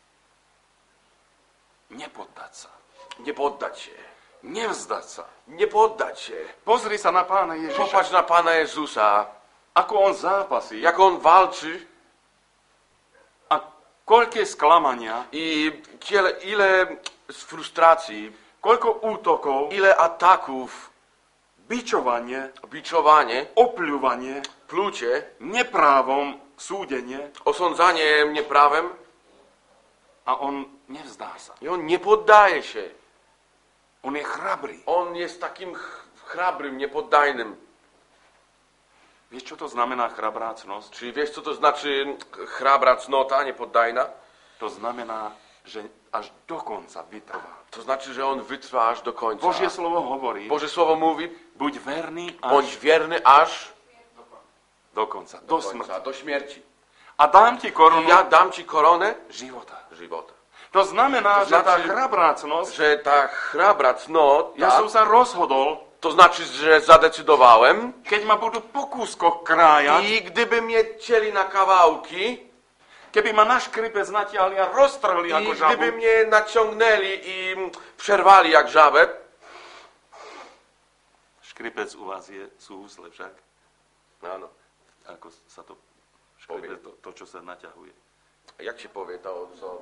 nepoddať sa. Nie poddać się. Nevzdať sa. Nie poddać się. Pozri sa na Pána Ježiša. Popatrz na Pana Jezusa, Ako on zápasí jak On walczy a koľké sklamania, I ile z frustracji, koľko útokov, ile ataków, bičovanie, biczowanie, opľúvanie, plucie, neprávom súdenie osądzanie nieprawem. a on nevzdá sa. I on nie poddaje się. On je chrabrý. On jest takim chrabrym, niepoddajnym. Vieš, čo to znamená chrabrácnosť? Czyli wiesz, co to znaczy chrabra cnota, niepoddajna? To znamená, že až do konca vytrvá. To znaczy, że on wytrwa aż do końca. Božie slovo hovorí, Boże Słowo mówi, buď verný bądź až wierny aż do konca, do do końca, smrti. do śmierci. A dám ti I korunu ja dam ci koronę života. żywota. To znamená, To že tá znaczy- chrabrácnosť, Że ta chrabra cnota, ja som sa rozhodol, to znaczy, że zadecydowałem keď ma budú po kúskoch krájať, i gdyby mnie cieli na kawałki keby ma na škripec natiahli a roztrhli i ako žabu, gdyby mnie naciągnęli i przerwali jak żabę, škripec u vás sú husle však, no, ako sa to škripec, to čo sa naťahuje. jak się powie to, co...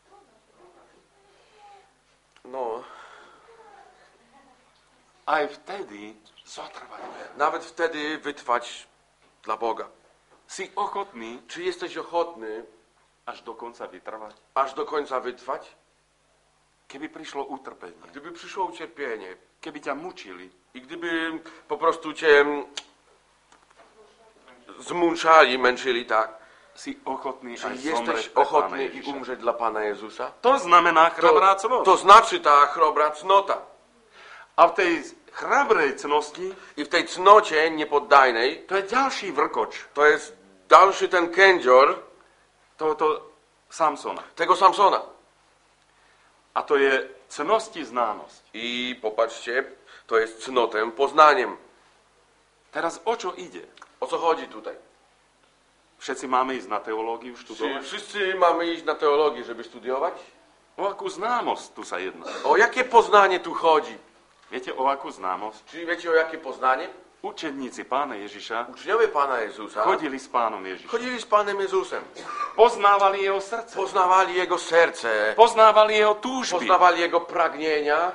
No, Aj vtedy zotrvať. nawet wtedy wytrwać dla Boga. Si ochotný Czy jesteś ochotny až do konca vytrvať? aż do końca wytrwać? Keby prišlo utrpenie, Gdyby przyszło ucierpienie keby ťa mučili, i gdyby po prostu cię zmuszali, męczyli, tak? si ochotný Czy aj jesteś zomrieť pre Pána ochotny i Ježiša. umrzeć dla Pana Jezusa? To znamená chrabrá To, cnosť. to znaczy ta chrobra cnota. A v tej chrabrej cnosti I w tej cnocie niepoddajnej to je ďalší vrkoč to jest dalszy ten kędzior tohoto Samsona. tego Samsona. A to je cnosti známosť. I popatrzcie, to jest cnotę poznaniem. Teraz o čo ide? O co chodzi tutaj? Všetci máme ísť na teológiu Czy študovať? wszyscy mamy iść na teologię, żeby studiować? O akú známosť tu sa jedná? O jakie poznanie tu chodzi? Viete, o akú známosť? Czyli wiecie o jakie poznanie? Učeníci Pána Ježiša Uczniowie Pana Jezusa chodili s Pánom Ježišom. chodzili z Panem Jezusem. Poznávali jeho srdce. Poznawali Jego serce, Poznávali jeho túžby. poznawali Jego pragnienia,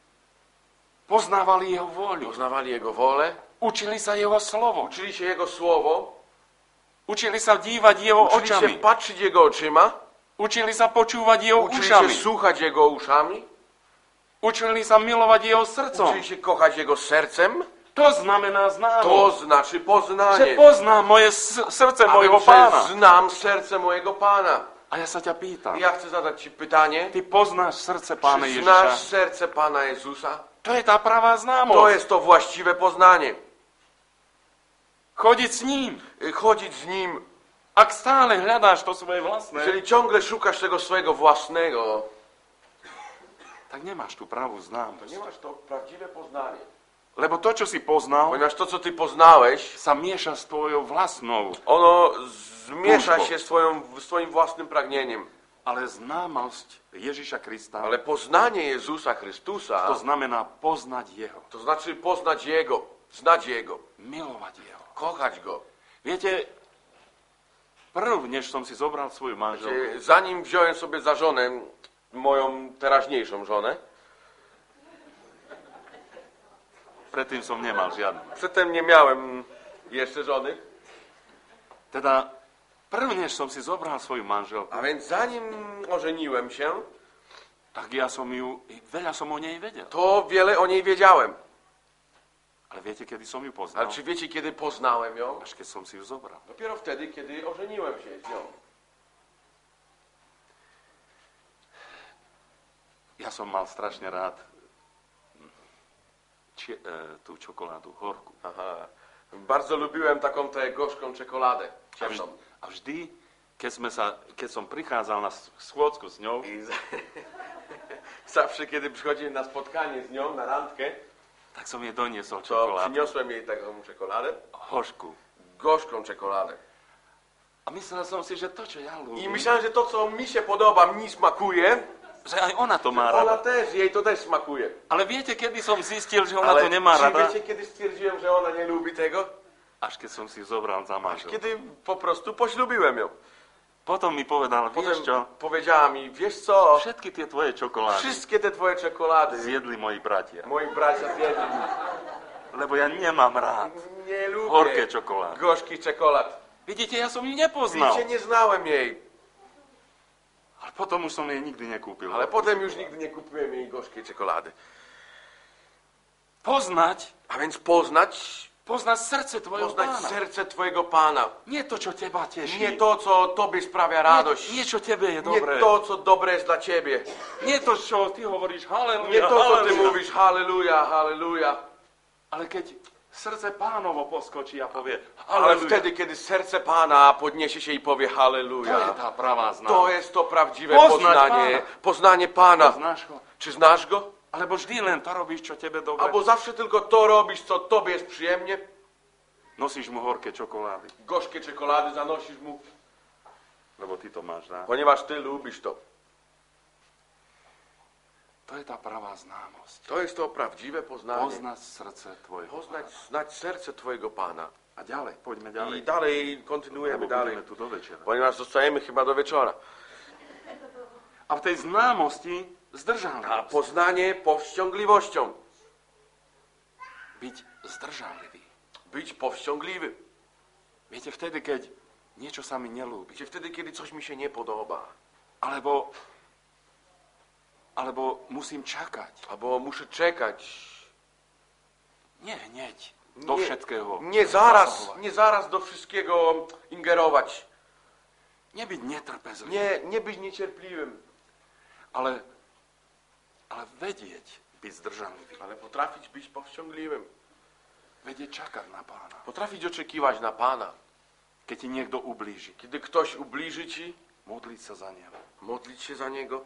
Poznávali jeho vôľu. poznawali Jego wolę, Učili sa jeho slovo. uczyli się Jego słowo, Učili sa dívať jeho uczyli się očami. patrzeć Jego oczyma, Učili sa počúvať jeho uczyli ušami. się słuchać Jego uszami, Učili sa milovať jeho srdcom. uczyli się kochać Jego sercem. To znamená To známosť. znaczy Že poznanie. poznám moje srdce A mojho więc, Pána. że znam serce mojego Pana. A ja sa ťa pýtam. I ja chcę zadać Ci pytanie. Ty poznáš srdce Pána Czy znasz Ježiša? serce Pana Jezusa? To je tá pravá To známosť. jest to właściwe poznanie. Chodiť s ním. Chodzić z Nim. Ak stále hľadáš to svoje vlastné, Jeżeli ciągle szukasz tego swojego własnego, tak nemáš tú pravú to známosť. nie masz to prawdziwe poznanie. Lebo to, čo si poznal, Ponieważ to, co Ty poznałeś, sa mieša s tvojou vlastnou. ono zmiesza Tużbą. się swoim własnym pragnieniem. Ale známosť Ježiša Krista, Ale poznanie Jezusa Chrystusa, to znamená poznať Jeho. to znaczy poznać Jego, znać Jego, Milovať Jeho. kochać Go. Viete, prv, než som si zobral svoju manželku, Zanim wziąłem sobie za żonę moją teraźniejszą żonę, predtým som nemal žiadnu. przedtem nie miałem jeszcze żony, Teda, prv, než som si zobral svoju manželku, a więc zanim ożeniłem się, tak ja som ju, veľa som o nej vedel. to wiele o niej wiedziałem. Ale viete, kedy som ju poznal? Ale czy wiecie, kiedy poznałem ją? Až keď som si ju zobral. Dopiero wtedy, kiedy ożeniłem się z nią. Ja som mal strašne rád tú čokoládu horkú. Aha. Bardzo lubiłem taką tę gorzką czekoladę, A ciemną. vždy, keď som prichádzal na schôdzku s ňou, I zawsze, kiedy przychodziłem na spotkanie z nią, na randkę, tak som jej doniesol to čokoládu przyniosłem jej taką czekoladę, horzku. gorzką czekoladę. A myslel som si, že to, čo ja I ľúbim, myślałem, że to, co mi się podoba, mi smakuje, že aj ona to má ona rada. też, jej to też smakuje. Ale viete, kedy som zistil, že ona Ale to nemá czy rada? wiecie, kiedy stwierdziłem, że ona nie lubi tego? Až keď som si ju zobral za manžel. Kiedy po prostu poślubiłem ją. Potom mi povedal, Potem vieš čo, powiedziała mi, wiesz co, všetky tie tvoje čokolády wszystkie te twoje czekolady zjedli moji bratia. moi bracia zjedli. Lebo ja nemám rád Nie horké lubię čokolády. gorzki czekolad. Vidíte, ja som ju nepoznal. Widzicie, nie znałem jej. Ale potom už som jej nikdy nekúpil. Ale potem już nigdy nie kupiłem jej gorzkiej czekolady. Poznať, A więc poznać srdce tvojho poznać pána. serce twojego Pana. Nie to, čo teba teší. Nie to, co tobie sprawia radość. Nie čo tebe je Nie dobré. to, co dobre jest dla ciebie. Nie to, čo ty hovoríš, halleluja, Nie to, co ty halleluja. mówisz, halleluja, halleluja. Ale keď srdce pánovo poskočí a povie, Ale halleluja, wtedy, kiedy serce Pana podniesie się i powie to je halleluja, tá pravá to známosť. jest to prawdziwe Poznać poznanie. Pana. Poznanie Pana. Znáš ho? Czy znasz Go? Alebo vždy len to robíš, čo tebe dobre. Albo zawsze tylko to robisz, co tobie jest przyjemnie? Nosíš mu horké čokolády, Gorzkie czekolady zanosisz mu, lebo ty to máš rád. ponieważ ty lubisz to. To je tá pravá známosť. To jest to prawdziwe poznanie. Poznať srdce tvojho. Poznać, znać serce twojego Pana. A ďalej, poďme I ďalej. dalej, kontynuujemy Lebo dalej. budeme tu do večera. Ponieważ zostajemy chyba do wieczora. A v tej známosti A zdržanlivosť. poznanie powściągliwością. Byť zdržanlivý. Być powściągliwym. Viete, vtedy, keď niečo sa mi nelúbi, Wiecie, wtedy, kiedy coś mi się nie podoba. alebo musím čakať. Albo muszę czekać. Nie hneď do všetkého. Nie zaraz do wszystkiego ingerować. Nebyť netrpezlivý. Nie być niecierpliwym. Ale vedieť byť zdržanlivý. Ale potrafić być powściągliwym. Vedieť čakať na Pána. Potrafić oczekiwać na Pana. Keď ti niekto ublíži, Kiedy ktoś ubliży ci, modliť sa za neho. modlić się za niego.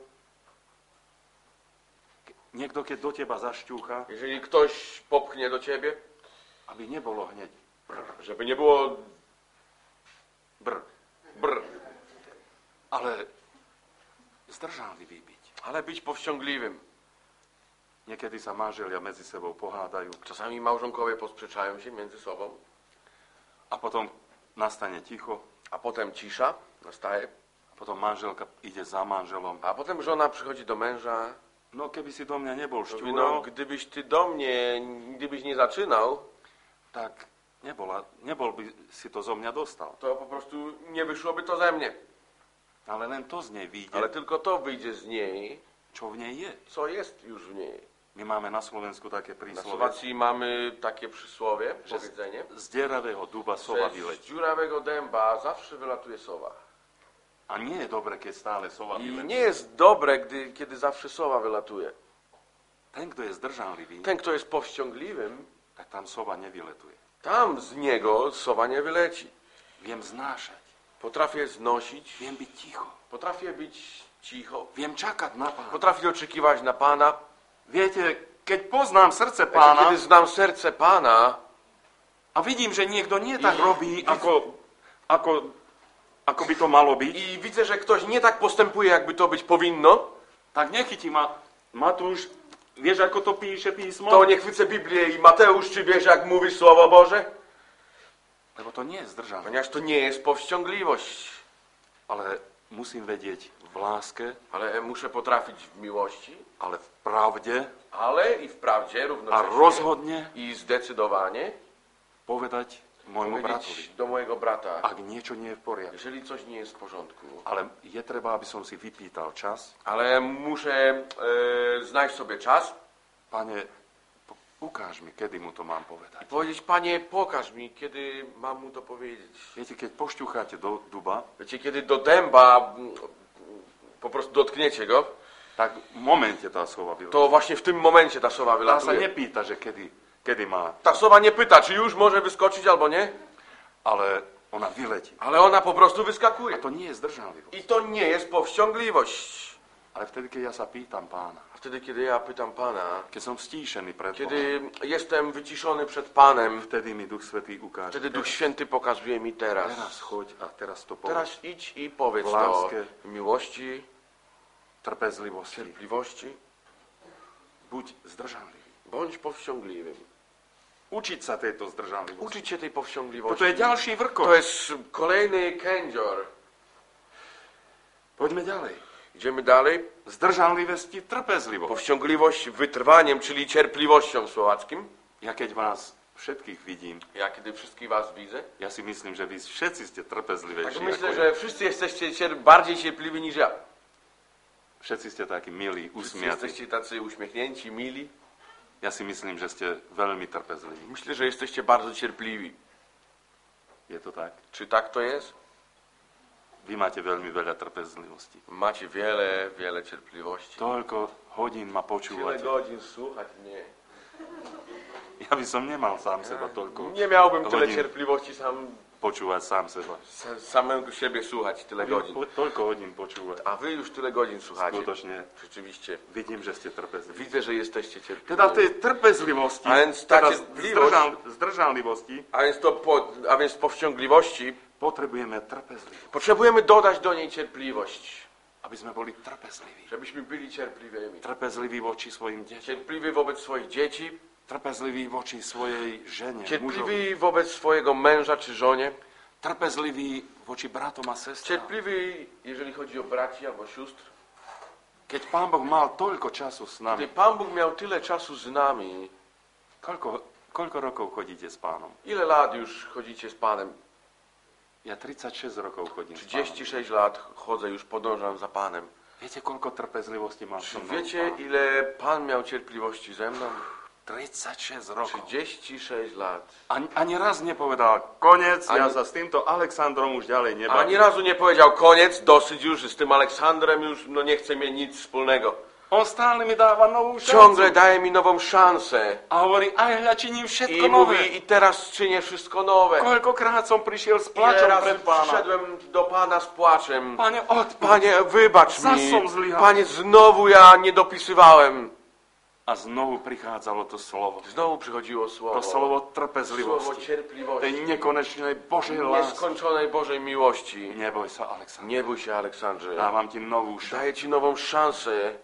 Niekto, keď do teba zašťúcha, Jeżeli ktoś popchnie do ciebie, aby nebolo hneď żeby nie było brr, brr, ale zdržanlivý byť. ale być powściągliwym. Niekedy sa manželia medzi sebou pohádajú Czasami małżonkowie posprzeczają się między sobą, a potom nastane ticho, a potem cisza nastaje, a potom manželka ide za manželom. a potem żona przychodzi do męża. No keby si do mňa nebol Mówi, šťúro, no, gdybyś nie zaczynał, tak nebol by si to zo mňa dostal. to po prostu nie wyszłoby to ze mnie. Ale len to z nej vyjde, Ale tylko to wyjdzie z niej, čo v nej je. co jest już w niej. My máme na Slovensku také Na príslovie, Słowacji mamy takie przysłowie, že powiedzenie, z dieravého duba sova że z vyletí. dziurawego dęba zawsze wylatuje sowa. A nie je dobre, keď stále sova I vyletí. nie jest dobre, kiedy zawsze sowa wylatuje. Ten, kto je zdržanlivý, Ten, kto jest powściągliwym, tak tam sova nevyletuje. tam z niego sowa nie wyleci. Viem znášať, Potrafię znosić, viem byť ticho, potrafię być cicho, viem čakať na Pána. potrafię oczekiwać na Pana. Viete, keď poznám srdce Wiecie, Pána kiedy znam serce Pana a vidím, že niekto nie tak robí, ako by to malo byť, i widzę, że ktoś nie tak postępuje, jakby to być powinno, tak nechytí ma Matúš, vieš, ako to píše písmo? to nie chwycę Biblię i Mateusz, czy wiesz, jak mówi Słowo Boże? Lebo to nie je zdržanlivé. Ponieważ to nie jest powściągliwość, Ale musím vedieť v láske, ale muszę potrafić w miłości, ale v pravde ale i w prawdzie a równocześnie rozhodne i zdecydowanie povedať môjmu bratovi, powiedzieć do mojego brata, ak niečo nie je v poriadku. jeżeli coś nie jest w porządku, Ale je treba, aby som si vypýtal čas. ale muszę znaleźć sobie czas Pane, ukáž mi, kedy mu to mám povedať. powiedzieć, Panie, pokaż mi, kiedy mam mu to powiedzieć. Viete, keď pošťucháte do duba, Wiecie, kiedy do dęba po prostu dotkniecie go, tak v momente tá sova vyletí. to właśnie w tym momencie ta sowa Tá sa wylatuje. nepýta, že kedy má, Ta sowa nie pyta, czy już może wyskoczyć albo nie, ale ona vyletí. ale ona po prostu A wyskakuje. to nie je zdržanlivosť. I to nie jest powściągliwość. Ale vtedy, keď ja sa pýtam Pána, A wtedy, kiedy ja pytam Pana, keď som stíšený pred Bohom, kiedy jestem wyciszony przed Panem, vtedy mi Duch Svätý ukáže. wtedy Duch Święty pokazuje mi teraz. Teraz choď a teraz to povedz. Teraz idź i powiedz W to łaskę. w miłości, Trpezlivosti. cierpliwości. Buď zdržanlivý. Bądź powściągliwym. Učiť sa tejto zdržanlivosti. Uczyć się tej Toto powściągliwości. je ďalší vrkol. To jest kolejny kędzior. Poďme ďalej. Idziemy dalej. Zdržanlivosti, trpezlivo. Powściągliwość wytrwaniem, czyli cierpliwością w słowackim. Ja keď vás všetkých vidím, Ja kiedy wszystkich was widzę, ja si myslím, že vy všetci ste trpezlivejší. tak myślę, ako że wszyscy jesteście bardziej cierpliwi niż ja. Všetci ste takí milí, Wszyscy usmiatí. jesteście tacy uśmiechnięci, mili. Ja si myslím, že ste veľmi trpezliví. Myślę, że jesteście bardzo cierpliwi. Je to tak? Czy tak to jest? Vy máte veľmi veľa trpezlivosti. Macie wiele cierpliwości. Toľko hodín ma Tyle počúvate. godzin słuchać mnie. Ja by som nemal sám seba toľko Nie miałbym tyle hodín cierpliwości sam počúvať sám seba. samego siebie słuchać tyle godzin. Toľko hodín počúvať. A wy już tyle godzin słuchacie. Skutočne Rzeczywiście. vidím, že ste trpezliví. Widzę, że jesteście Teda cierpliwi. v tej trpezlivosti, A więc tá teda cierpliwość, zdržanlivosti, a więc powściągliwości potrebujeme trpezlivosť, potrzebujemy dodać do niej cierpliwość, aby sme boli trpezliví. żebyśmy byli cierpliwymi. Trpezliví voči svojim deťom, Cierpliwi wobec swoich dzieci, trpezliví voči svojej žene, mužovi, cierpliwi wobec swojego męża czy żonie, trpezliví voči bratom a sestrám. cierpliwi jeżeli chodzi o braci albo sióstr. Keď Pán Boh mal toľko času s Gdy nami, Pan Bóg miał tyle czasu z nami, koľko rokov chodíte s Pánom? ile lat już chodzicie z Panem? Ja 36 rokov chodím s Pánom. 36 lat chodzę, już podążam za Panem. Viete, koľko trpezlivosti mal Czy som wiecie, ile Pan miał cierpliwości ze mną? 36 rokov. 36 lat. Ani raz nepovedal, koniec, ja Ani- sa s týmto Aleksandrom už ďalej Ani nebavím. razu nie powiedział koniec, dosyć już, z tym Aleksandrem już nie chce mieć nic wspólnego. On stále mi dáva novú Ciągle šancu. daje mi nową szansę. A hovorí, aj hľa, činím všetko I nové. mówi, i teraz czynię wszystko nowe. Koľkokrát som prišiel s Ile plačom razy pred Pána. przyszedłem do Pana z płaczem. Pane, odpúšť. Panie, wybacz Zas mi. som zlyhal. Panie, znowu ja nie dopisywałem. A znovu prichádzalo to slovo. Znowu przychodziło To słowo. slovo Słowo trpezlivosti. Tej cierpliwości. nekonečnej Božej lásky. Nieskończonej Bożej miłości. Neboj sa, Aleksandr. Nie bój się, Aleksandrze. Dávam ti novú šancu. Daję Ci nową szansę.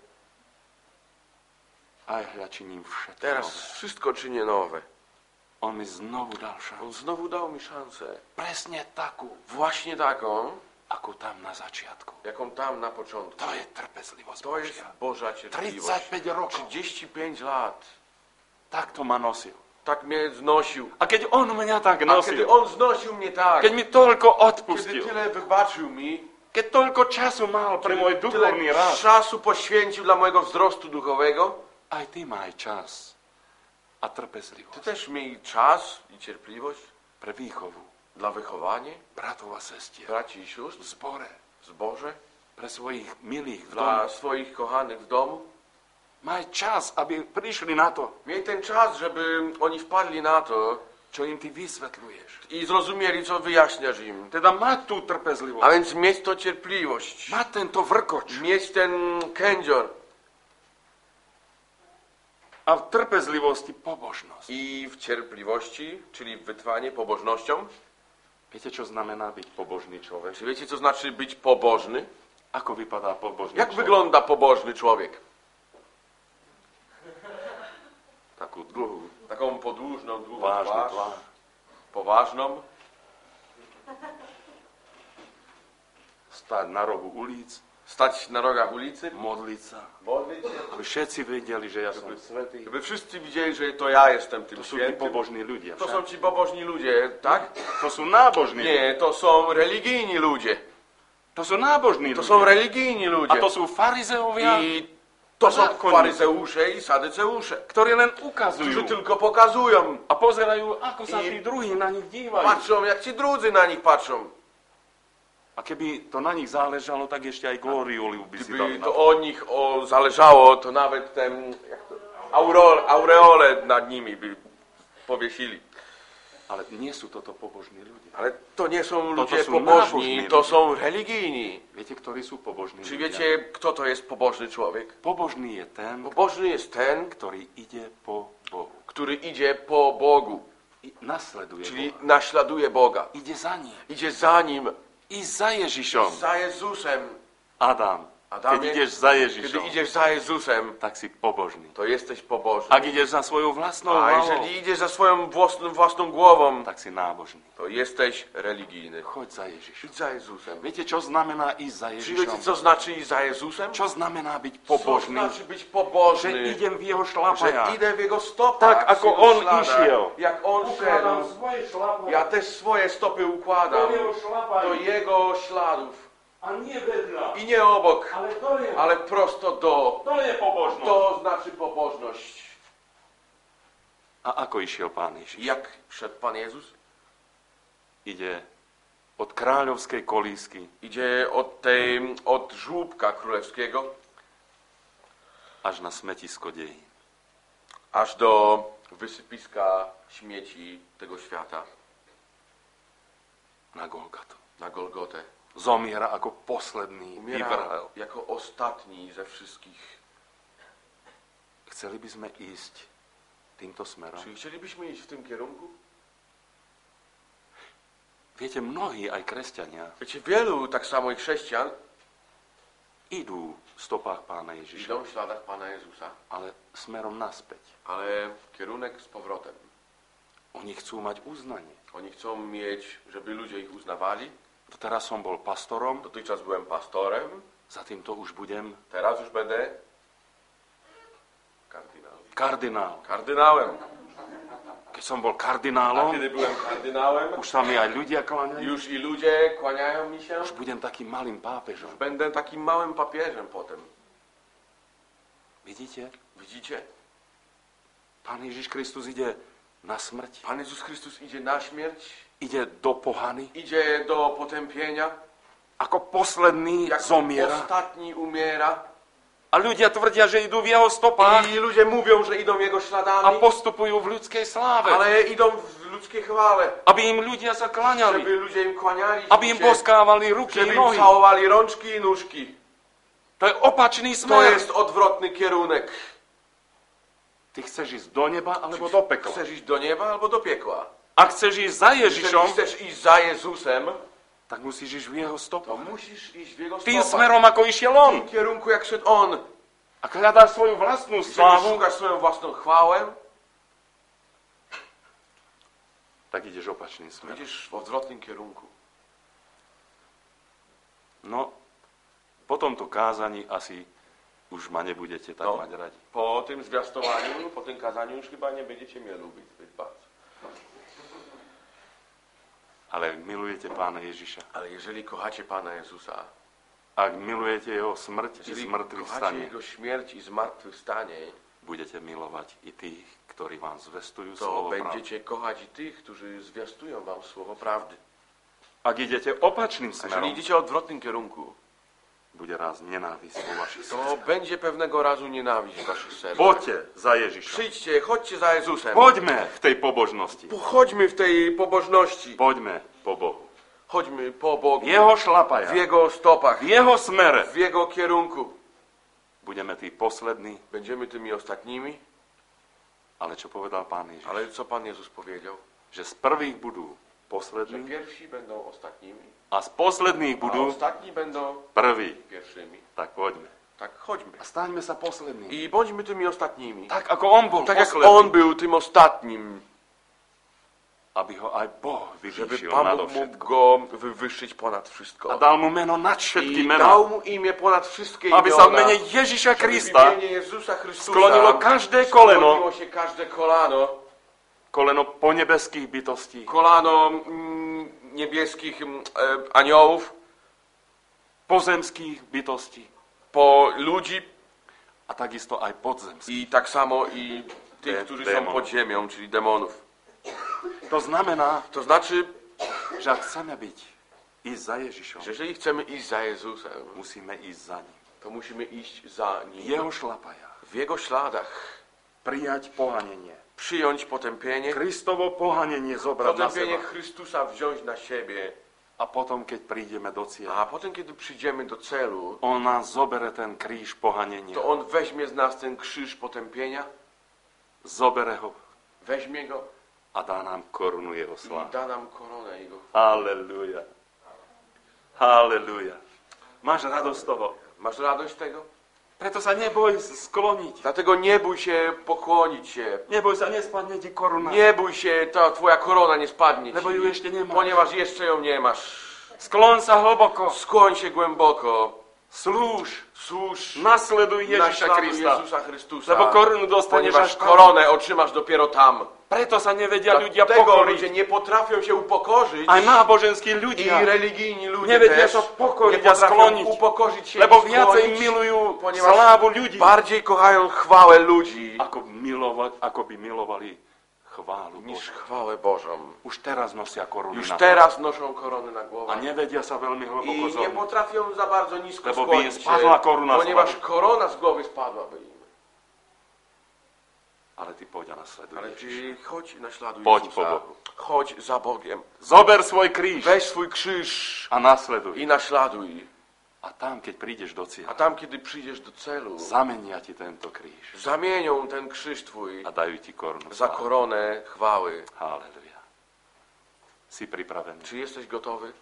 Aj hľa, činím všetko Teraz nové. wszystko czynię nowe. On mi znovu dal On šancu. znowu dał mi szansę. Presne takú, Właśnie taką, ako tam na začiatku. jaką tam na początku. To je trpezlivosť To jest Božia. Boża cierpliwość. 35 rokov. 35 lat. Tak to ma nosil. Tak mnie znosił. A keď on mňa tak A nosil, kiedy On znosił mnie tak, keď mi toľko kiedy odpustil, tyle wybaczył mi, keď toľko času mal pre môj kiedy duchovný tyle rast, czasu poświęcił dla mojego wzrostu duchowego, aj ty maj čas a Ty trpezlivosť też miej czas i cierpliwość pre výchovu dla wychowania bratov a sestier braci i sióstr v zbore, w zborze, pre svojich milých v dla domu. swoich kochanych w domu. Maj čas, aby prišli na to, Miej ten czas, żeby oni wpadli na to čo im ty vysvetľuješ. i zrozumieli, co wyjaśniasz im. Teda mať tú A trpezlivosť, więc mieć to cierpliwość, mať tento vrkoč mieć ten kędzior a v trpezlivosti pobožnosť. i w cierpliwości, czyli w wytrwanie pobożnością. Viete, čo znamená byť pobožný človek? Czy wiecie, co znaczy być pobożny? Ako vypadá pobožný Jak človek? wygląda pobożny człowiek? Takú dlhú, Taką podłużną, długą vážnu twarz, tvár. poważną, Stáť na rohu ulic, stać na rogach ulicy, modliť sa, modlić się, aby všetci vedeli, že ja som svätý. żeby wszyscy widzieli, że to ja jestem tym To sú tí świętym. pobožní ľudia. To však? są ci pobożni ludzie, tak? To sú nábožní ľudia. Nie, to są religijni ludzie. To sú nábožní To są ľudia. religijni A ludzie. to sú farizeovia, I to są Zakonnicy. faryzeusze i sadyceusze, ktorí len którzy ukazujú tylko pokazują, a pozerajú, ako sa I- tí druhí na nich dívajú. patrzą jak ci drudzy na nich patrzą. A keby to na nich záležalo, tak ešte aj glóriu by si dali Gdyby na to to. o nich zależało, to nawet ten jak to, aureole nad nimi by powiesili. Ale nie sú toto pobožní ľudia. Ale to nie są To ludzie są pobożni, nábożni to ludzie. są religijni. Viete, ktorí sú pobožní Czy ľudia? wiecie, kto to jest pobożny człowiek? Pobožný je ten, Pobożny jest ten, ktorý ide po Bohu. który idzie po Bogu, I nasleduje czyli Boha. naśladuje Boga. Ide za ním. Idzie za Nim, I za Ježišom. za Jezusem. Adam Adamie, keď ideš za kiedy Ježišom, idziesz za Jezusem, tak si pobožný. to jesteś pobożny. Ak ideš za svojou vlastnou A hlavou, jeżeli idziesz za swoją własną głową, tak si nábožný. to jesteś religijny. Choď za Ježišom. Idź za Jezusem. Viete, čo znamená ísť za Czy Ježišom? wiecie, co znaczy iść za Jezusem? Čo znamená byť Co pobožný? znaczy być Že pobożny? idem v jeho Że šlapajách. idę w Jego stopach, Tak, w ako Jego on śladach. išiel. Jak On Układam szedł, svoje šlapaje ja też swoje stopy układam do jeho do šlapajů. Jego śladów. A nie vedľa, I nie obok, ale to je. ale prosto do. To je pobožnosť. To znaczy pobożność. A ako išiel Pán Ježiš? Jak szedł Pan Jezus? Ide od kráľovskej kolísky Idzie od żłóbka królewskiego až na smetisko dejín. aż do wysypiska śmieci tego świata, Na Golgatu. na Golgotę. Zomiera ako posledný Umiera vyvrhel. jako ostatni ze wszystkich. Chceli by sme ísť týmto smerom? Czyli chcielibyśmy iść w tym kierunku? Viete, mnohí aj kresťania Wiecie, wielu tak samo i chrześcijan idú v stopách Pána Ježiša, idą w śladach Pana Jezusa, ale smerom naspäť. ale kierunek z powrotem. Oni chcú mať uznanie. Oni chcą mieć, żeby ludzie ich uznawali. Teraz som bol pastorom, Dotychczas byłem pastorem, za týmto už budem teraz już będę kardinál. kardynałem. Keď som bol A kardinálom, kiedy byłem kardynałem, už sa mi aj ľudia kláňajú, już i ludzie kłaniają mi się. už budem takým malým pápežom. Będę takim małym papieżem potem. Vidíte? Widzicie? Pán Ježiš Kristus ide na smrť, Pan Jezus Chrystus idzie na śmierć, ide do pohany, idzie do potępienia, ako posledný jak zomiera. ostatni umiera. A ľudia tvrdia, že idú v jeho stopách I ludzie mówią, że idą Jego a śladami, postupujú v ľudskej sláve. ale idą w ludzkiej chwale, Aby im ľudia sa kláňali, żeby ludzie im kłaniali aby im się, boskávali ruky żeby i im nohy. całowali rączki i nóżki. To je opačný To smer. jest odwrotny kierunek. Ty chceš ísť do neba alebo do pekla. Chcesz iść do nieba albo do piekła. Ak chceš ísť za Ježišom, Jeżeli chcesz iść za Jezusem, tak musíš ísť v jeho to stopách. musisz iść w Jego Tým stopach. smerom, ako išiel W on. tym kierunku, jak szedł On. Ak hľadáš svoju vlastnú Jeżeli slávu, szukasz swoją własną chwałę, tak ideš opačným to smerom. idziesz w odwrotnym kierunku. No, po tomto kázaní asi už ma nebudete tak No. mať radi. Po tym zwiastowaniu, po tym kazaniu już chyba nie będziecie mnie lubić zbyt bardzo. Ale ak milujete Pána Ježiša, Ale jeżeli kochacie Pana Jezusa, ak milujete jeho smrť i jeżeli zmrtvých kochacie stanie, Jego śmierć i zmartwychwstanie, budete milovať i tých, ktorí vám zvestujú to slovo pravdy. będziecie kochać i tych, którzy zwiastują wam słowo prawdy. Ak idete opačným A jeżeli smerom, idziecie w odwrotnym kierunku, bude raz nenávisť vo vašich to srdciach. będzie pewnego razu nienawiść w waszych sercach. Poďte za Ježišom. Przyjdźcie, chodźcie za Jezusem. Poďme v tej pobožnosti. Chodźmy w tej pobożności. Poďme po Bohu. Chodźmy po Bogu. V jeho šlapaja, W Jego stopach. v jeho smere. W Jego kierunku. Budeme tí poslední, Będziemy tymi ostatnimi. ale čo povedal Pán Ježiš? Ale co Pan Jezus powiedział? Že z prvých budú Że poslední pierwsi będą ostatnimi, a z posledných a budú ostatni będą prví. pierwszymi. Tak poďme. Tak chodźmy. A staňme sa poslednými. I bądźmy tymi ostatnimi. Tak ako on bol Tak jak posledný, On był tym ostatnim, aby ho aj Boh żeby vyvýšil Pan nado Bóg mógł všetko. go wywyższyć ponad A wszystko. dal mu meno nad všetky I mena. dał mu imię ponad wszystkie Aby sa v imiona. mene Ježiša Żeby w Krista imieniu Jezusa Chrystusa sklonilo každé koleno, skloniło się każde kolano. koleno po nebeských bytostí, Kolano niebieskich aniołów, pozemských bytostí po ludzi a takisto aj podzemských. i tak samo i tych, którzy są Demonów. pod ziemią, czyli demonów. To znamená, To znaczy, že ak chceme ísť za Ježišom, że jeżeli chcemy iść za Jezusem, musíme ísť za ním. to musimy iść za V Nim. jeho šlapajách. W Jego śladach Prijať pohanenie. przyjąć potępienie, Kristovo pohanenie zobrať na potępienie seba. Chrystusa wziąć na siebie, A potom, keď prídeme do cieľa, a potem, kiedy przyjdziemy do celu, on nás zobere ten kríž pohanenia. to On weźmie z nas ten krzyż potępienia, Zobere ho weźmie go a dá nám korunu jeho i slávy. da nam koronę Jego. Halleluja. Halleluja. Máš radosť z toho? Masz radość z tego? Preto sa neboj skloniť. Dlatego nie bój się pokłonić się. Neboj sa, nespadne ti koruna. Nie bój się, ta twoja korona nie spadnie Lebo ci, ju ešte nemáš. ponieważ jeszcze ją nie masz. Skloň sa hlboko. Skłoń się głęboko. Slúž. Służ, Nasleduj Ježiša naśladuj Krista. Jezusa Chrystusa. Lebo korunu dostaneš Ponieważ až tam. koronę otrzymasz dopiero tam. Preto sa nevedia ľudia Dlatego ludzie pokoriť. nie potrafią się upokorzyć. Aj náboženskí I ľudia. religijni ludzie Nevedia też sa nie pokoriť a potrafią skloniť. upokorzyć się Lebo i viacej skłonić, milujú ponieważ slávu ľudí, bardziej kochają chwałę ludzi ako by milovali chválu niż Božiu. chwałę Bożą. Už teraz nosia koruny Już na teraz noszą korony na a głowę nevedia sa veľmi hlboko i nie zohnúť. potrafią za bardzo nisko Lebo by im skłonić spadła się, koruna z ponieważ głowy. korona z głowy spadłaby im. Ale ty poď a nasleduj Ale Ježiša. ty chodź i naśladuj Chodź po Jezusa. Bohu. Chodź za Bogiem. Zober svoj kríž Weź swój krzyż a nasleduj. i naśladuj. A tam, keď prídeš do A cieľa, tam, kiedy przyjdziesz do celu, zamenia ti tento kríž zamienią ten krzyż twój a dajú ti korunu za slávy. koronę chwały. Halleluja. Si pripravený? Czy jesteś gotowy?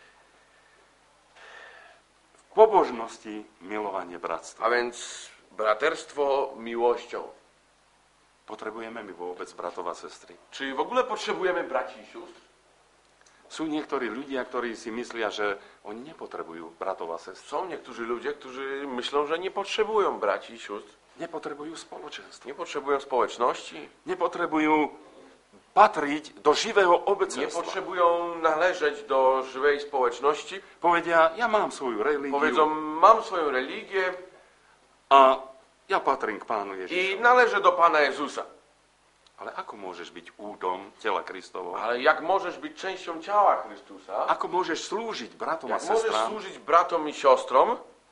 V pobožnosti milovanie bratstva. A więc braterstwo miłością. Potrebujeme my vôbec bratov a sestry? Czy w ogóle potrzebujemy braci i sióstr? Sú niektorí ľudia, ktorí si myslia, že oni nepotrebujú bratov a sestry. Są niektórzy ludzie, którzy myślą, że nie potrzebują braci i sióstr. Nepotrebujú spoločenstvo. Nie potrzebują społeczności. Nepotrebujú patriť do živého Nie obecenstva. potrzebują należeć do żywej społeczności. Povedia, ja mám svoju Powiedzą, religiu mam swoją religię a ja patrím k Pánu i Ježišu. należę do Pana Jezusa. Ale ako môžeš byť údom tela Kristovo? Ale jak możesz być częścią ciała Chrystusa? Ako môžeš slúžiť bratom a Jak możesz sestrám, służyć bratom i siostrom,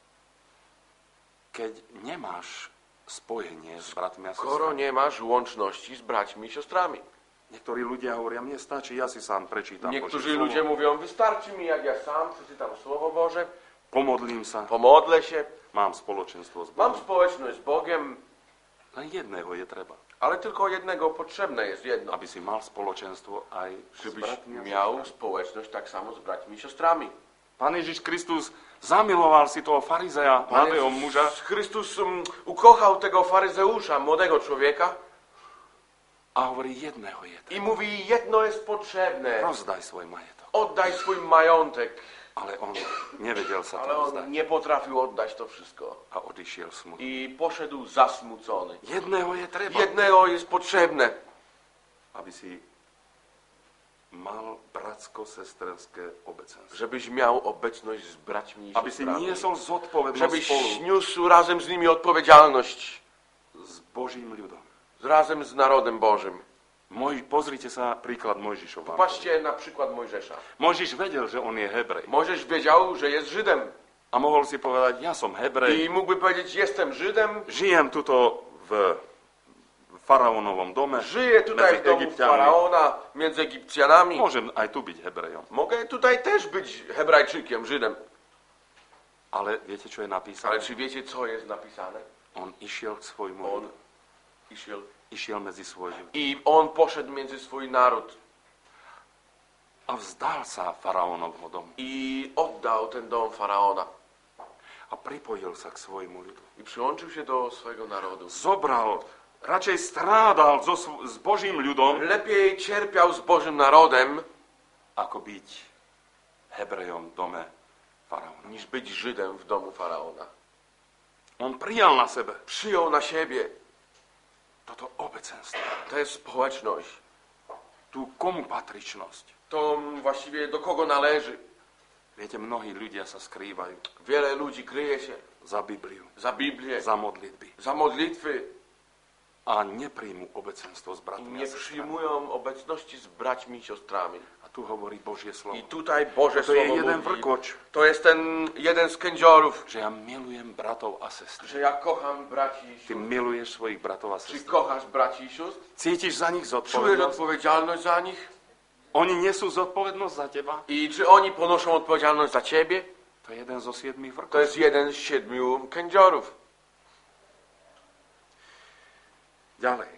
keď nemáš spojenie s bratmi a skoro sestrami? nie masz łączności z braćmi i siostrami? Niektorí ľudia hovoria, mne stačí, ja si sám prečítam Niektórzy Božie ludzie slovo, mówią, wystarczy mi, jak ja sam przeczytam Słowo Boże, pomodlím sa, pomodlę się, mám spoločenstvo s mam Bohom. społeczność z Bogiem, Len jedného je treba, ale tylko jednego potrzebne jest jedno. aby si mal spoločenstvo aj s Żebyś bratmi a miał sestrami. społeczność tak samo z braćmi i siostrami. Pán Ježiš Kristus zamiloval si toho farizeja, Pan mladého muža, Jezus Chrystus ukochał tego faryzeusza, młodego człowieka a hovorí, jedného je treba. i mówi, jedno jest potrzebne, Rozdaj svoj majetok. oddaj swój majątek. Ale on nevedel sa Ale to on vzdať nie potrafił oddać to wszystko a odišiel smutný. i poszedł zasmucony. Jedného je treba, Jednego jest potrzebne, aby si mal bratsko-sesterské obecenstvo. żebyś miał obecność z braćmi i Aby si siostrami. niesol zodpovednosť Żebyś spolu niósł razem z nimi odpowiedzialność, s Božím ľudom. razem z narodem Bożym. Pozrite sa príklad Mojžišova. Popatrzcie na przykład Mojżesza. Mojžiš vedel, že on je Hebrej. Mojżesz wiedział, że jest Żydem A mohol si povedať, ja som Hebrej, i mógłby powiedzieć, jestem Żydem, žijem tuto v faraónovom dome, żyję tutaj medzi w domu Egyptianmi. Faraona, między Egipcjanami. Môžem aj tu byť Hebrejom. Mogę tutaj też być Hebrajczykiem, Żydem. Ale viete, čo je Ale napísané? czy wiecie, co jest napisane? On išiel k svojmu On ľudu. Išiel medzi svoj ľud. I on poszedł między swój naród A vzdal sa faraónovho domu. i oddał ten dom Faraona. A pripojil sa k svojmu ľudu. I przyłączył się do swojego narodu. Zobral, radšej strádal s Božím ľudom, Lepiej cierpiał z Bożym narodem, ako byť Hebrejom v dome faraóna. niż być Żydem w domu Faraona. On prijal na sebe Przyjął na siebie toto obecenstvo, tę społeczność. tú komu patričnosť. To właściwie do kogo należy. Viete, mnohí ľudia sa skrývajú Wiele ludzi kryje się za Bibliu, za Biblię, za modlitby za modlitwy a nepríjmu obecenstvo s i bratmi a nie sestrami. przyjmują obecności z braćmi i siostrami. A tu hovorí Božie slovo, I tutaj Boże to je Słowo jeden mówi, vrkoč, to jest ten jeden z kędziorów, že ja milujem bratov a sestry. że ja kocham braci i Ty sióstr. miluješ svojich bratov a Czy sestry. kochasz braci i sióstr? Cítiš za nich Czujesz zodpovednosť? odpowiedzialność za nich? Oni nesú zodpovednosť za teba? I czy oni ponoszą odpowiedzialność za ciebie? To je jeden zo 7 To vrkočov. jest jeden z 7 kędziorów. Ďalej.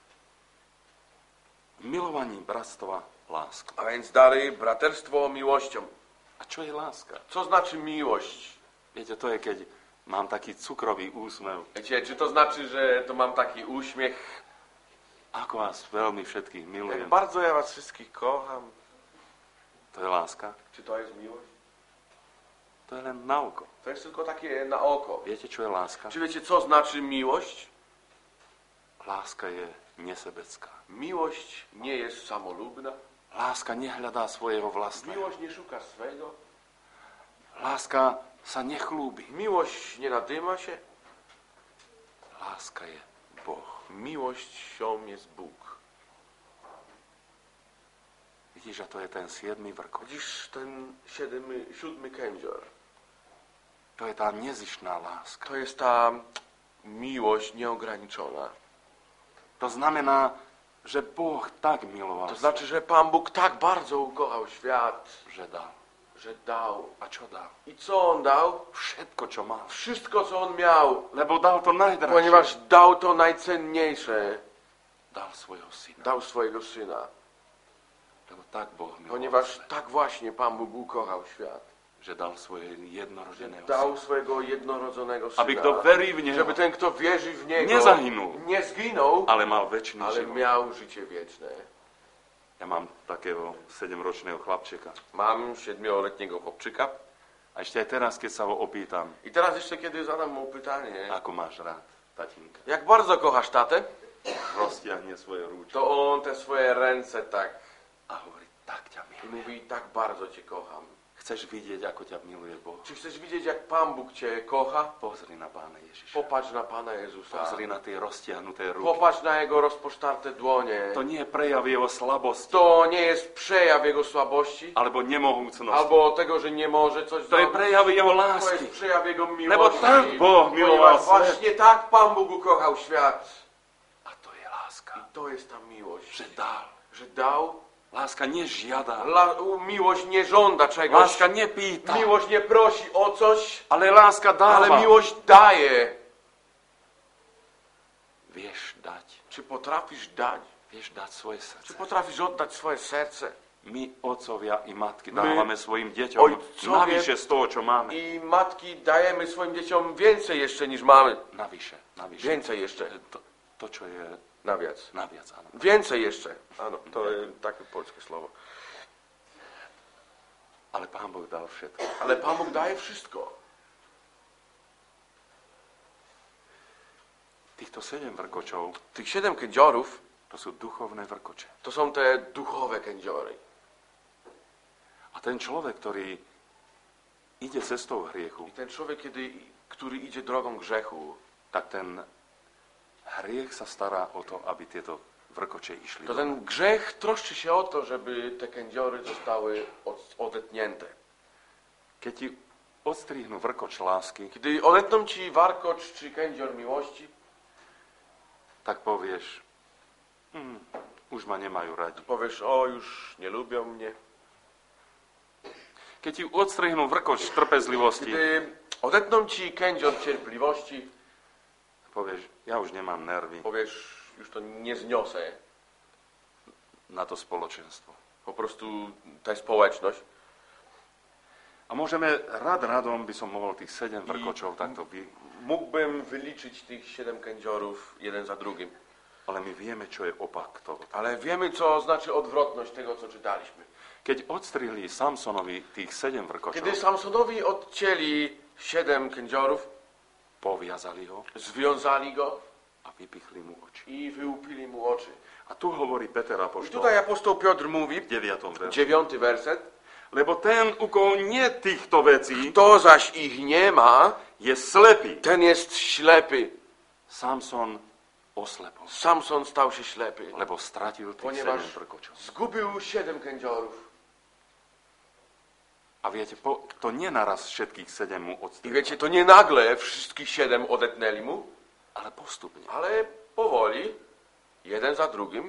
V milovaní bratstva láska. A więc dalej braterstwo miłością. A čo je láska? Co znaczy miłość? Viete, to je, keď Mám taký cukrový úsmev. Wiecie, czy to znaczy, że to mam taki uśmiech? Ako vás veľmi všetkých Jak milujem. bardzo ja was wszystkich kocham. To je láska. Czy to jest miłość? To je len na oko. To jest tylko takie na oko. Viete, čo je láska? Czy wiecie, co znaczy miłość? Láska je nesebecká. Miłość nie jest samolubna. Láska nehľadá svojho vlastného. Miłość nie szuka swego. Láska sa nechlúbi. Miłość nie nadyma się. Láska je Boh. Miłością jest Bóg. Vidíš, a to je ten 7. vrkoč. Widzisz ten siódmy kędzior. To je tá nezištná láska. To jest ta miłość nieograniczona. To znamená, že Boh tak miloval, To znaczy, że Pan Bóg tak bardzo ukochał świat, že dal. że dał. A čo dal? I co On dał? Všetko, čo mal. Wszystko, co On miał. Lebo dal to najdražšie. Ponieważ dał to najcenniejsze. Dal svojho syna. Dał swojego Syna. Lebo tak Boh miloval Ponieważ svet, tak właśnie Pan Bóg ukochał świat. že dal svojho jednorodeného Dał syna. swojego jednorodzonego Syna. Aby kto verí v Neho, Żeby ten, kto wierzy w Niego, Nezahynul. nie zginął, ale mal väčší ale život. miał życie wieczne. Ja mám takého 7-ročného chlapčeka. Mam 7-letniego chłopczyka. A ešte aj teraz, keď sa ho opýtam, I teraz jeszcze, kiedy zadam mu pytanie, ako máš rád tatínka, jak bardzo kochasz tatę, roztiahne svoje rúčky to on te swoje ręce tak a hovorí, tak ťa i milujem. mówi, tak bardzo cię kocham. Chceš vidieť, ako ťa miluje Boh? Czy chcesz widzieć, jak Pan Bóg cię kocha? Pozri na Pána Ježiša. Popatrz na Pana Jezusa. Pozri na tie roztiahnuté ruky. Popatrz na Jego rozpocztarte dłonie. To nie je prejav jeho slabosti To nie jest przejaw Jego słabości, alebo nemohúcnosti. albo tego, że nie może coś To je zrobić. prejav jeho To lásky. jest przejaw Jego Lebo miłości. tak Boh miloval Ponieważ svet. właśnie tak Pan Bóg ukochał świat. A to je láska. I to jest ta miłość. Že dal. Że dał. Láska nežiada. Miłość nie żąda czegoś. Láska nepýta. Miłość nie prosi o coś, Ale láska dáva. ale miłość daje. Vieš dať. Czy potrafisz dać? Vieš dať svoje Czy srdce. potrafisz oddać swoje serce? My, otcovia i matky, My, dávame svojim deťom ojcovia, navyše z toho, čo máme. I matki dajemy swoim dzieciom więcej jeszcze niż mamy. Navyše. Więcej jeszcze. To, čo je Nawiac. naviac, áno. Więcej jeszcze. Ano, to jest takie polskie słowo. Ale Pán Boh dal všetko. Ale Pan Bóg daje wszystko. Týchto 7 vrkočov, Tych 7 kędziorów to sú duchovné vrkoče. to są te duchowe kędziory. A ten človek, ktorý ide cestou hriechu, I ten człowiek, który idzie drogą grzechu, tak ten hriech sa stará o to, aby tieto vrkoče išli to dole. ten grzech troszczy się o to, żeby te kędziory zostały odetnięte. Keď ti odstrihnú vrkoč lásky, Kiedy odetną ci warkocz czy kędzior miłości, tak povieš, už ma nemajú radi. powiesz, o już nie lubią mnie. Keď ti odstrihnú vrkoč trpezlivosti, Kiedy odetną ci kędzior cierpliwości, povieš, ja už nemám nervy powiesz, już to nie zniosę. na to spoločenstvo. Po prostu ta społeczność. A môžeme radom by som mohol tých 7 vrkočov takto Mógłbym wyliczyć tych 7 kędziorów jeden za drugim. ale my vieme, čo je opak toho. Ale wiemy, co znaczy odwrotność tego, co czytaliśmy. Keď odstrihli Samsonovi tých 7 vrkočov, Kiedy Samsonowi odcięli 7 kędziorów, poviazali ho związali go a vypichli mu oči. i wyłupili mu oczy. A tu hovorí Peter I apoštol tutaj apostoł Piotr mówi, v 9. verši. 9 werset, Lebo ten, u koho nie týchto vecí, kto zaś ich nie ma, je slepý. ten jest ślepy. Samson oslepol, Samson stał się ślepy, lebo stratil tých 7 ponieważ vrkočov. zgubił 7 kędziorów. A viete, to nie naraz všetkých 7 mu I odstrihli, wiecie, to nie nagle wszystkich 7 odetnęli mu, ale postupne. ale powoli, jeden za drugim,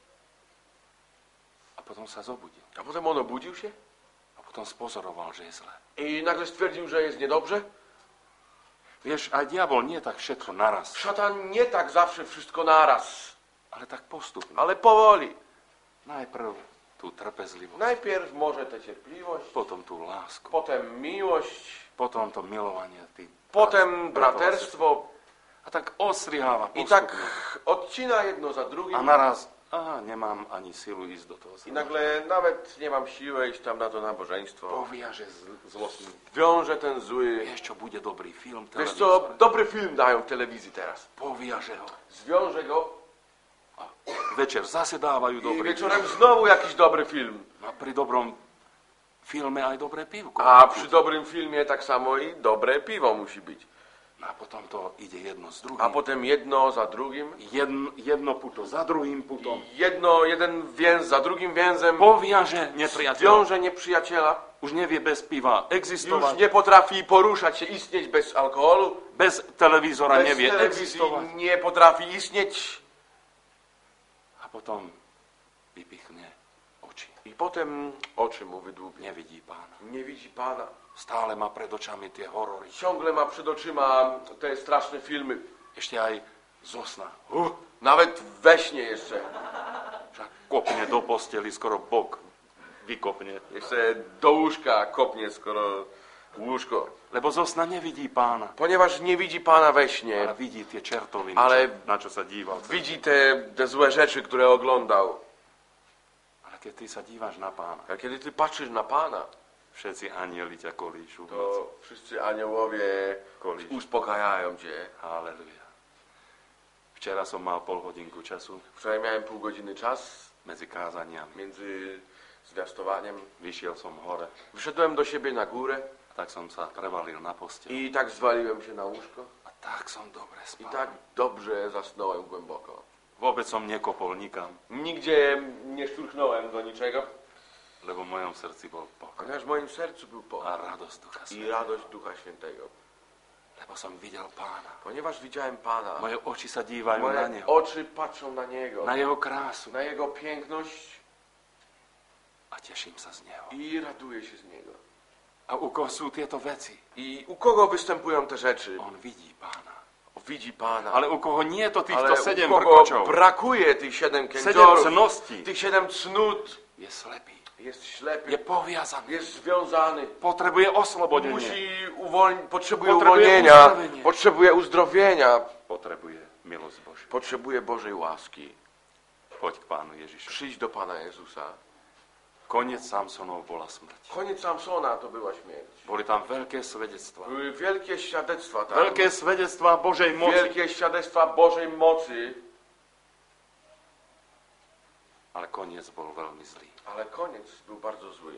A potom sa zobudil. a potem on obudził się A potom spozoroval, že je zle. i nagle stwierdził, że jest niedobrze. Vieš, aj diabol nie tak všetko naraz, Szatan nie tak zawsze wszystko naraz, ale tak postupne. ale powoli. Najprv tú trpezlivosť, Najpierw może tę cierpliwość, potom tú lásku, potem miłość, potom to milovanie tých potem braterstwo A tak ostriháva i tak postupne. odcina jedno za drugim. A naraz, nemám ani silu ísť do toho. I nagle nawet nie mam siły iść tam na to nabożeństwo. Poviaže zlostný. Wiąże ten zły. Vieš, čo bude dobrý film, Wiesz co, televízor. dobry film dają w telewizji teraz. Poviaže ho. Zwiąże go A večer zase dávajú i dobrý film. wieczorem znowu jakiś dobry film. A pri dobrom filme aj dobré pivko. A przy dobrym filmie tak samo i dobre piwo musi być. A potom to ide jedno z druhým. A potem jedno za drugim. Jedno puto za druhým putom. Jeden więz za drugim więzem. Poviaže nepriateľ. Wiąże nieprzyjaciela. Už nevie bez piva Już existovať. nie potrafi poruszać się, istnieć bez alkoholu. Bez televízora Bez nevie telewizji existovať. nie potrafi istnieć. A potom vypichne oči. I potem oczy mu wydłubie. Nevidí pána. Nie widzi Pana. Stále má pred očami tie horory. Ciągle ma przed oczyma te straszne filmy. Ešte aj zo sna. Nawet we śnie jeszcze. Však kopne do posteli, skoro bok vykopne. Jeszcze do łóżka kopnie skoro łóżko. Lebo zo sna nevidí pána. Ponieważ nie widzi Pana we Ale śnie. vidí tie čertoviny, Ale na čo sa díval. Widzi te złe rzeczy, które oglądał. Ale keď ty sa díváš na pána, A kiedy ty patrzysz na Pana, všetci anieli ťa kolíšu. to wszyscy aniołowie uspokajają cię. Halleluja. Včera som mal pol hodinku času Wczoraj miałem pół godziny czas medzi kázaniami. między zwiastowaniem. Vyšiel som hore, Wyszedłem do siebie na górę tak som sa prevalil na postel. i tak zwaliłem się na łóżko. A tak som dobre I spal. tak dobrze zasnąłem głęboko. Vôbec som nekopol nikam, Nigdzie nie szturchnąłem do niczego, lebo v mojom srdci bol pokoj ponieważ w moim sercu był a pokój radosť Ducha i Svätého. radość Ducha Świętego. Lebo som videl Pána. Ponieważ widziałem Pana, Moje oči sa dívajú na moje Neho, oczy patrzą na Niego, na Jeho krásu na Jego piękność a teším sa z Neho. i raduję się z Niego. A u koho sú tieto veci? I u kogo występują te rzeczy? On vidí Pána. Widzi Pana. Ale u koho nie to týchto Ale 7 u kogo vrkočov, brakuje tych 7 7 kędziorów, cností, tych 7 cnót, je slepý, jest je ślepy, poviazaný, jest związany, potrebuje oslobodenie, potrzebuje Potrebuje uwolnienia, uzdrowienie. potrzebuje uzdrowienia, potrebuje milosť Božiu. potrzebuje Bożej łaski. Poď k Pánu Ježišovi. Przyjdź do Pana Jezusa. Koniec Samsonov bola smrť. Koniec Samsona to była śmierć. Boli tam veľké svedectvá. Były wielkie świadectwa tam. Veľké svedectvá Božej moci. Wielkie świadectwa Bożej mocy, Ale koniec bol veľmi zlý. ale koniec był bardzo zły.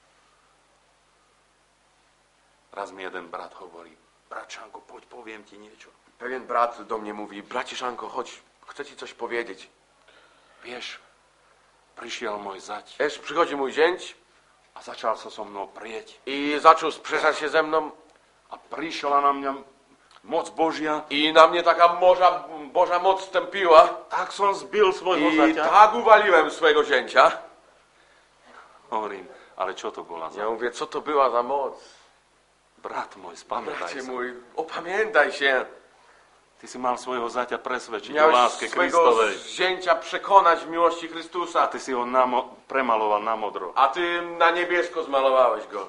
Raz mi jeden brat hovorí, bratčanko, poď, poviem ti niečo. Pewien brat do mnie mówi: braciszanko, chodź, chcę ci coś powiedzieć. Vieš, prišiel môj zať Wiesz, przychodzi mój zięć a začal sa so mnou prieť. i zaczął sprzeczać się ze mną A prišla na mňa moc Božia. i na mnie taka Boża moc stępiła Tak som zbil svojho i zaťa. tak uwaliłem swojego zięcia. Hovorím, ale čo to bola za... Ja mówię, co to była za moc? Brat môj, spamätaj Bracie sa. mój, opamiętaj się. Ty si mal svojho zaťa presvedčiť o Miałeś láske swojego Kristovej. zięcia przekonać w miłości Chrystusa, Ty si ho premaloval na modro. a ty na niebiesko zmalowałeś go.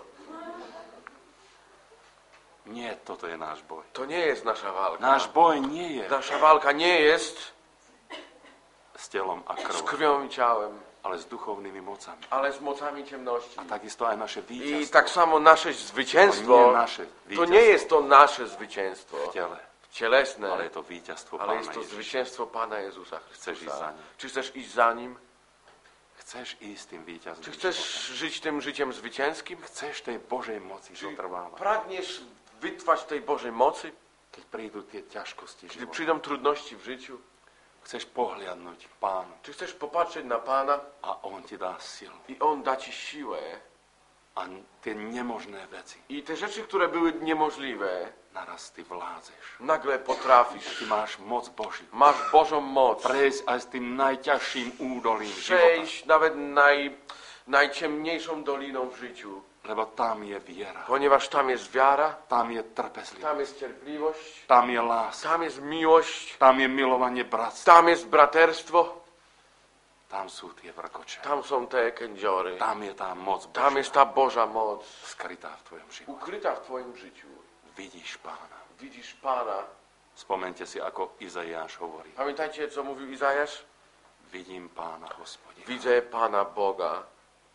Nie, toto je náš boj. To nie jest nasza walka. Náš boj nie je Nasza walka nie jest s telom a z krvou, krwią i ciałem, ale s duchovnými mocami. ale z mocami ciemności. A takisto aj naše I víťazstvo. tak samo nasze To nie zwycięstwo, je naše to nie jest to nasze zwycięstwo v tele, cielesne, ale je to víťazstvo ale jest Pána to Ježiša. zwycięstwo Pana Jezusa Chcesz iść za Chrystusa. Nim? Czy chcesz iść za Nim? Chceš ísť tým víťazným Czy chcesz životom? żyć tym życiem zwycięskim? Chceš tej Božej moci Czy zotrvávať? pragniesz wytrwać tej Bożej mocy, Keď prídu tie ťažkosti gdy života. przyjdą trudności w życiu? Chceš pohliadnúť k Pánu Czy chcesz popatrzeć na Pana a On ti dá silu. i On da ci siłę A tie nemožné veci i te rzeczy, które były niemożliwe, naraz ty vládzeš. nagle potrafisz. Ty máš moc Božiu. Masz Bożą moc. Prejsť aj s tým najťažším údolím života. Przejść nawet najciemniejszą doliną w życiu, Lebo tam je viera, ponieważ tam jest wiara, tam je trpezlivosť, tam jest cierpliwość, tam je láska, tam jest miłość, tam je milovanie bratstva, tam jest braterstwo, tam sú tie vrkoče. tam są te kędziory, Tam je tá moc tam Božia jest ta Boża moc skrytá v tvojom živote. ukryta w Twoim życiu. Vidíš Pána. widzisz Pana. Spomeňte si, ako Izaiáš hovorí. Pamiętajcie, co mówił Izajasz? Vidím Pána Hospodina. Widzę Pana Boga.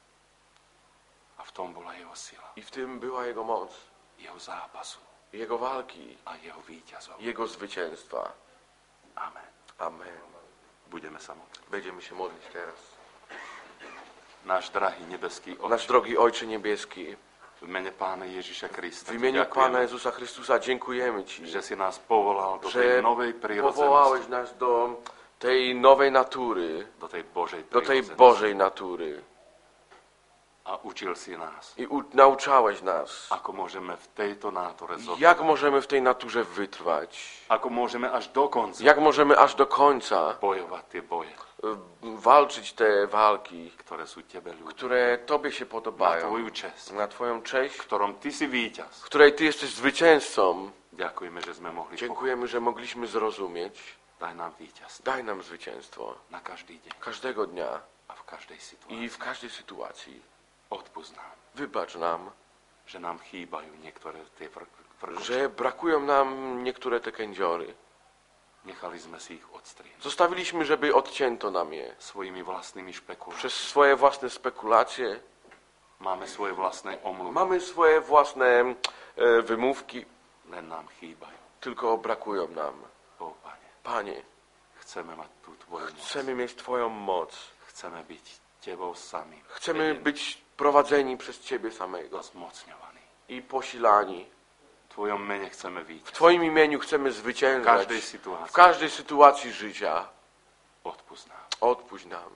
A v tom bola jeho sila, I w tym była Jego moc, jeho zápasu Jego walki, a jeho víťazov. Jego zwycięstwa. Amen. Amen. Budeme sa modliť. Będziemy się modlić teraz. Náš drahý nebeský Nasz Otče, drogi Ojcze Niebieski, v mene Pána Ježiša Krista, w ti imieniu ďakujeme, Pana Jezusa Chrystusa dziękujemy Ci, že si nás povolal do tej że novej prírodzenosti, powołałeś nas do tej nowej natury, do tej Božej do tej prírodzenosti. Bożej natury. A učil si nás, I nauczałeś nas, ako môžeme v tejto nátore zotrvať. jak możemy w tej naturze wytrwać, Ako môžeme až do konca jak możemy aż do końca bojovať tie boje, walczyć te walki, ktoré sú Tebe ľúbe. które Tobie się Na podobają, Tvoju čest, na Twoją cześć, v ktorom Ty si víťaz. w której Ty jesteś zwycięzcą. Ďakujeme, že sme mohli pochopiť. Dziękujemy, że mogliśmy zrozumieć. Daj nám víťazstvo Daj nam zwycięstwo na každý deň każdego dnia a v každej situácii. i w każdej sytuacji. Odpusť nám, Wybacz nam, že nám chýbajú niektoré tie vrkoče. że brakują nam niektóre te kędziory. Nechali sme si ich odstrieť Zostawiliśmy, żeby odcięto nam je. svojimi vlastnými špekuláciami. Przez swoje własne spekulacje. Máme svoje vlastné omluvy, Mamy swoje własne wymówki, len nám chýbajú. tylko brakują nam. O, Pane, Panie, chceme mať tú Tvoju moc. chcemy mieć Twoją moc. Chceme byť Tebou samým. Chcemy vedení być prowadzeni przez Ciebie samego a zmocňovaní. i posilani. V Tvojom mene chceme W víťaziť. Twoim imieniu chcemy V zwyciężać každej w situácii. każdej sytuacji życia. Odpusť nám. Odpuść nam.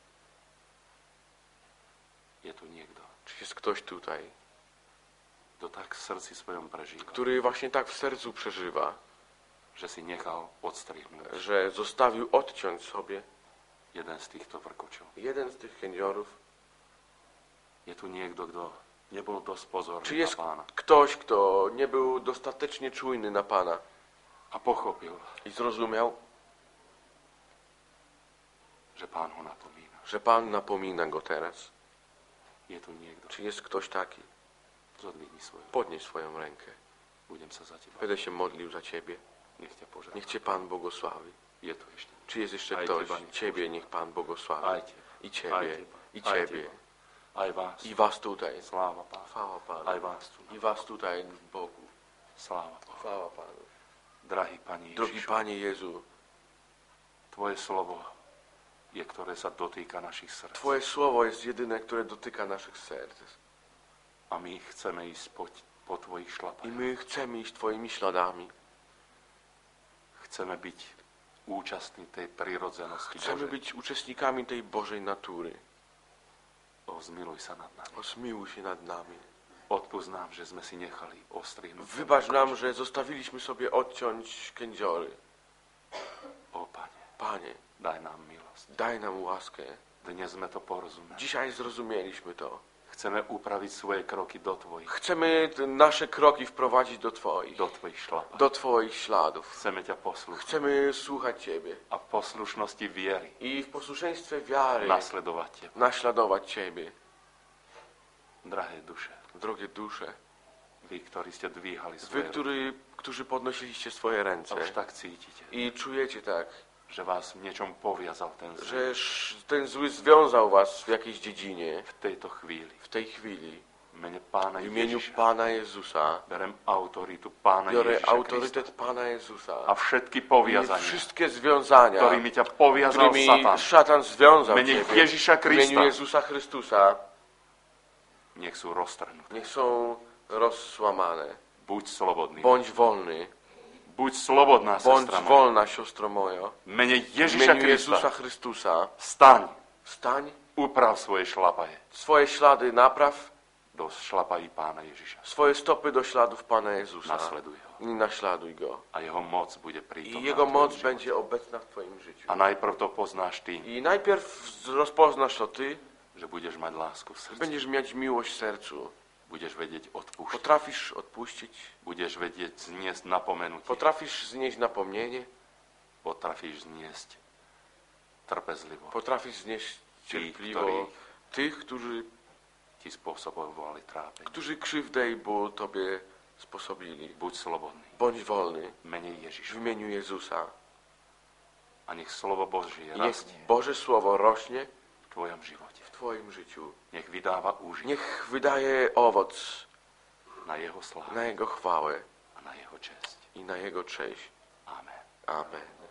Je tu niekto, Czy jest ktoś tutaj, kto tak v srdci svojom prežíva, który właśnie tak w sercu przeżywa, že si nechal odstrihnúť że zostawił odciąć sobie jeden z týchto vrkočov. jeden z tych kędziorów? Je tu niekto, kto nebol dosť pozorný Czy na jest Pána ktoś, kto nie był dostatecznie czujny na Pana a pochopil, i zrozumiał, že Pán ho napomína. że Pan napomina go teraz? Je tu niekto, Czy jest ktoś taki? zodvihni svoju. Podnieś swoją rękę. Budem sa za teba. Będę się modlił za Ciebie. Nech ťa požehná. Niech Cię Pan błogosławi. Je tu ešte. Czy jest jeszcze Aj ktoś? teba niech Ciebie niech Pan Aj błogosławi. teba. I Aj Ciebie. teba. I Aj Ciebie. teba. Aj vás. I Was tutaj. Sláva Pánu. Chwała Panu. Aj vás tu. I Was tutaj w Bogu. Sláva Pánu. Chwała Panu. Drahý Pani Drogi Ježišu, Panie Jezu, Tvoje slovo je, ktoré sa dotýka našich srdc. Twoje słowo jest jedyne, które dotyka naszych serc. A my chceme ísť po Tvojich I šlapách. my chcemy iść Twoimi śladami. Chceme byť účastní tej prirodzenosti Chcemy Božej. być uczestnikami tej Bożej natury. O, zmiluj sa nad nami. Zmiłuj się nad nami. Odpusť nám, že sme si nechali ostrihnúť. Wybacz nam, że zostawiliśmy sobie odciąć kędziory. O, Pane, Panie, daj nám milosť. daj nam łaskę. Dnes sme to porozumeli. Dzisiaj zrozumieliśmy to. Chceme upraviť svoje kroky do Tvojich, Chcemy nasze kroki wprowadzić do Twoich. do Tvojich šlapách. Do Twoich śladów. Chceme ťa poslúchať Chcemy słuchać Ciebie. a v poslušnosti viery I w posłuszeństwie wiary nasledovať Teba. naśladować Ciebie. Drahé duše, Drogie dusze, vy, ktorí ste dvíhali Wy, svoje ruky którzy podnosiliście swoje a ręce už tak cítite, i czujecie tak, že vás v niečom poviazal ten zlý że ten zły związał was w jakiejś dziedzinie, v tejto chvíli. w tej chwili. V mene Pána W imieniu Ježiša Pana Jezusa berem autoritu Pána biorę Ježiša Krista autorytet Pana Jezusa a všetky i poviazania, wszystkie związania, ktorými ťa poviazal którymi Satan, szatan związał w imieniu Ciebie, Jezusa w imieniu Krista, Jezusa Chrystusa, nech sú roztrhnuté. niech są rozłamane. Buď slobodný. Bądź wolny, Buď slobodná, bądź sestra moja. wolna, siostro moja. V mene W Ježiša imieniu Jezusa Krista Chrystusa staň, wstań, uprav svoje šlapaje swoje ślady napraw, do šlapají Pána Ježiša. swoje stopy do śladów Pana Jezusa Nasleduj ho. i naśladuj Go. A jeho moc bude I prítomná Jego v tvojom moc živote. będzie obecna w Twoim życiu. A najprv to poznáš ty, I najpierw rozpoznasz to Ty, že budeš mať lásku v srdci. będziesz mieć miłość w sercu. Budeš vedieť odpúšťať. Potrafisz odpuścić, Budeš vedieť zniesť napomenutie. potrafisz znieść napomnienie, Potrafíš zniesť trpezlivo. potrafisz znieść cierpliwo tych, Ti spôsobovali trápenie. którzy krzywdę i ból Tobie sposobili. Buď slobodný. Bądź wolny V mene w Ježiša. imieniu Jezusa. A nech slovo Božie Niech rastie Boże Słowo rośnie v tvojom živote. w Twoim życiu. Nech vydáva úžitok Niech wydaje owoc na jeho slávu na Jego chwałę a na jeho česť. i na Jego cześć. Amen. Amen.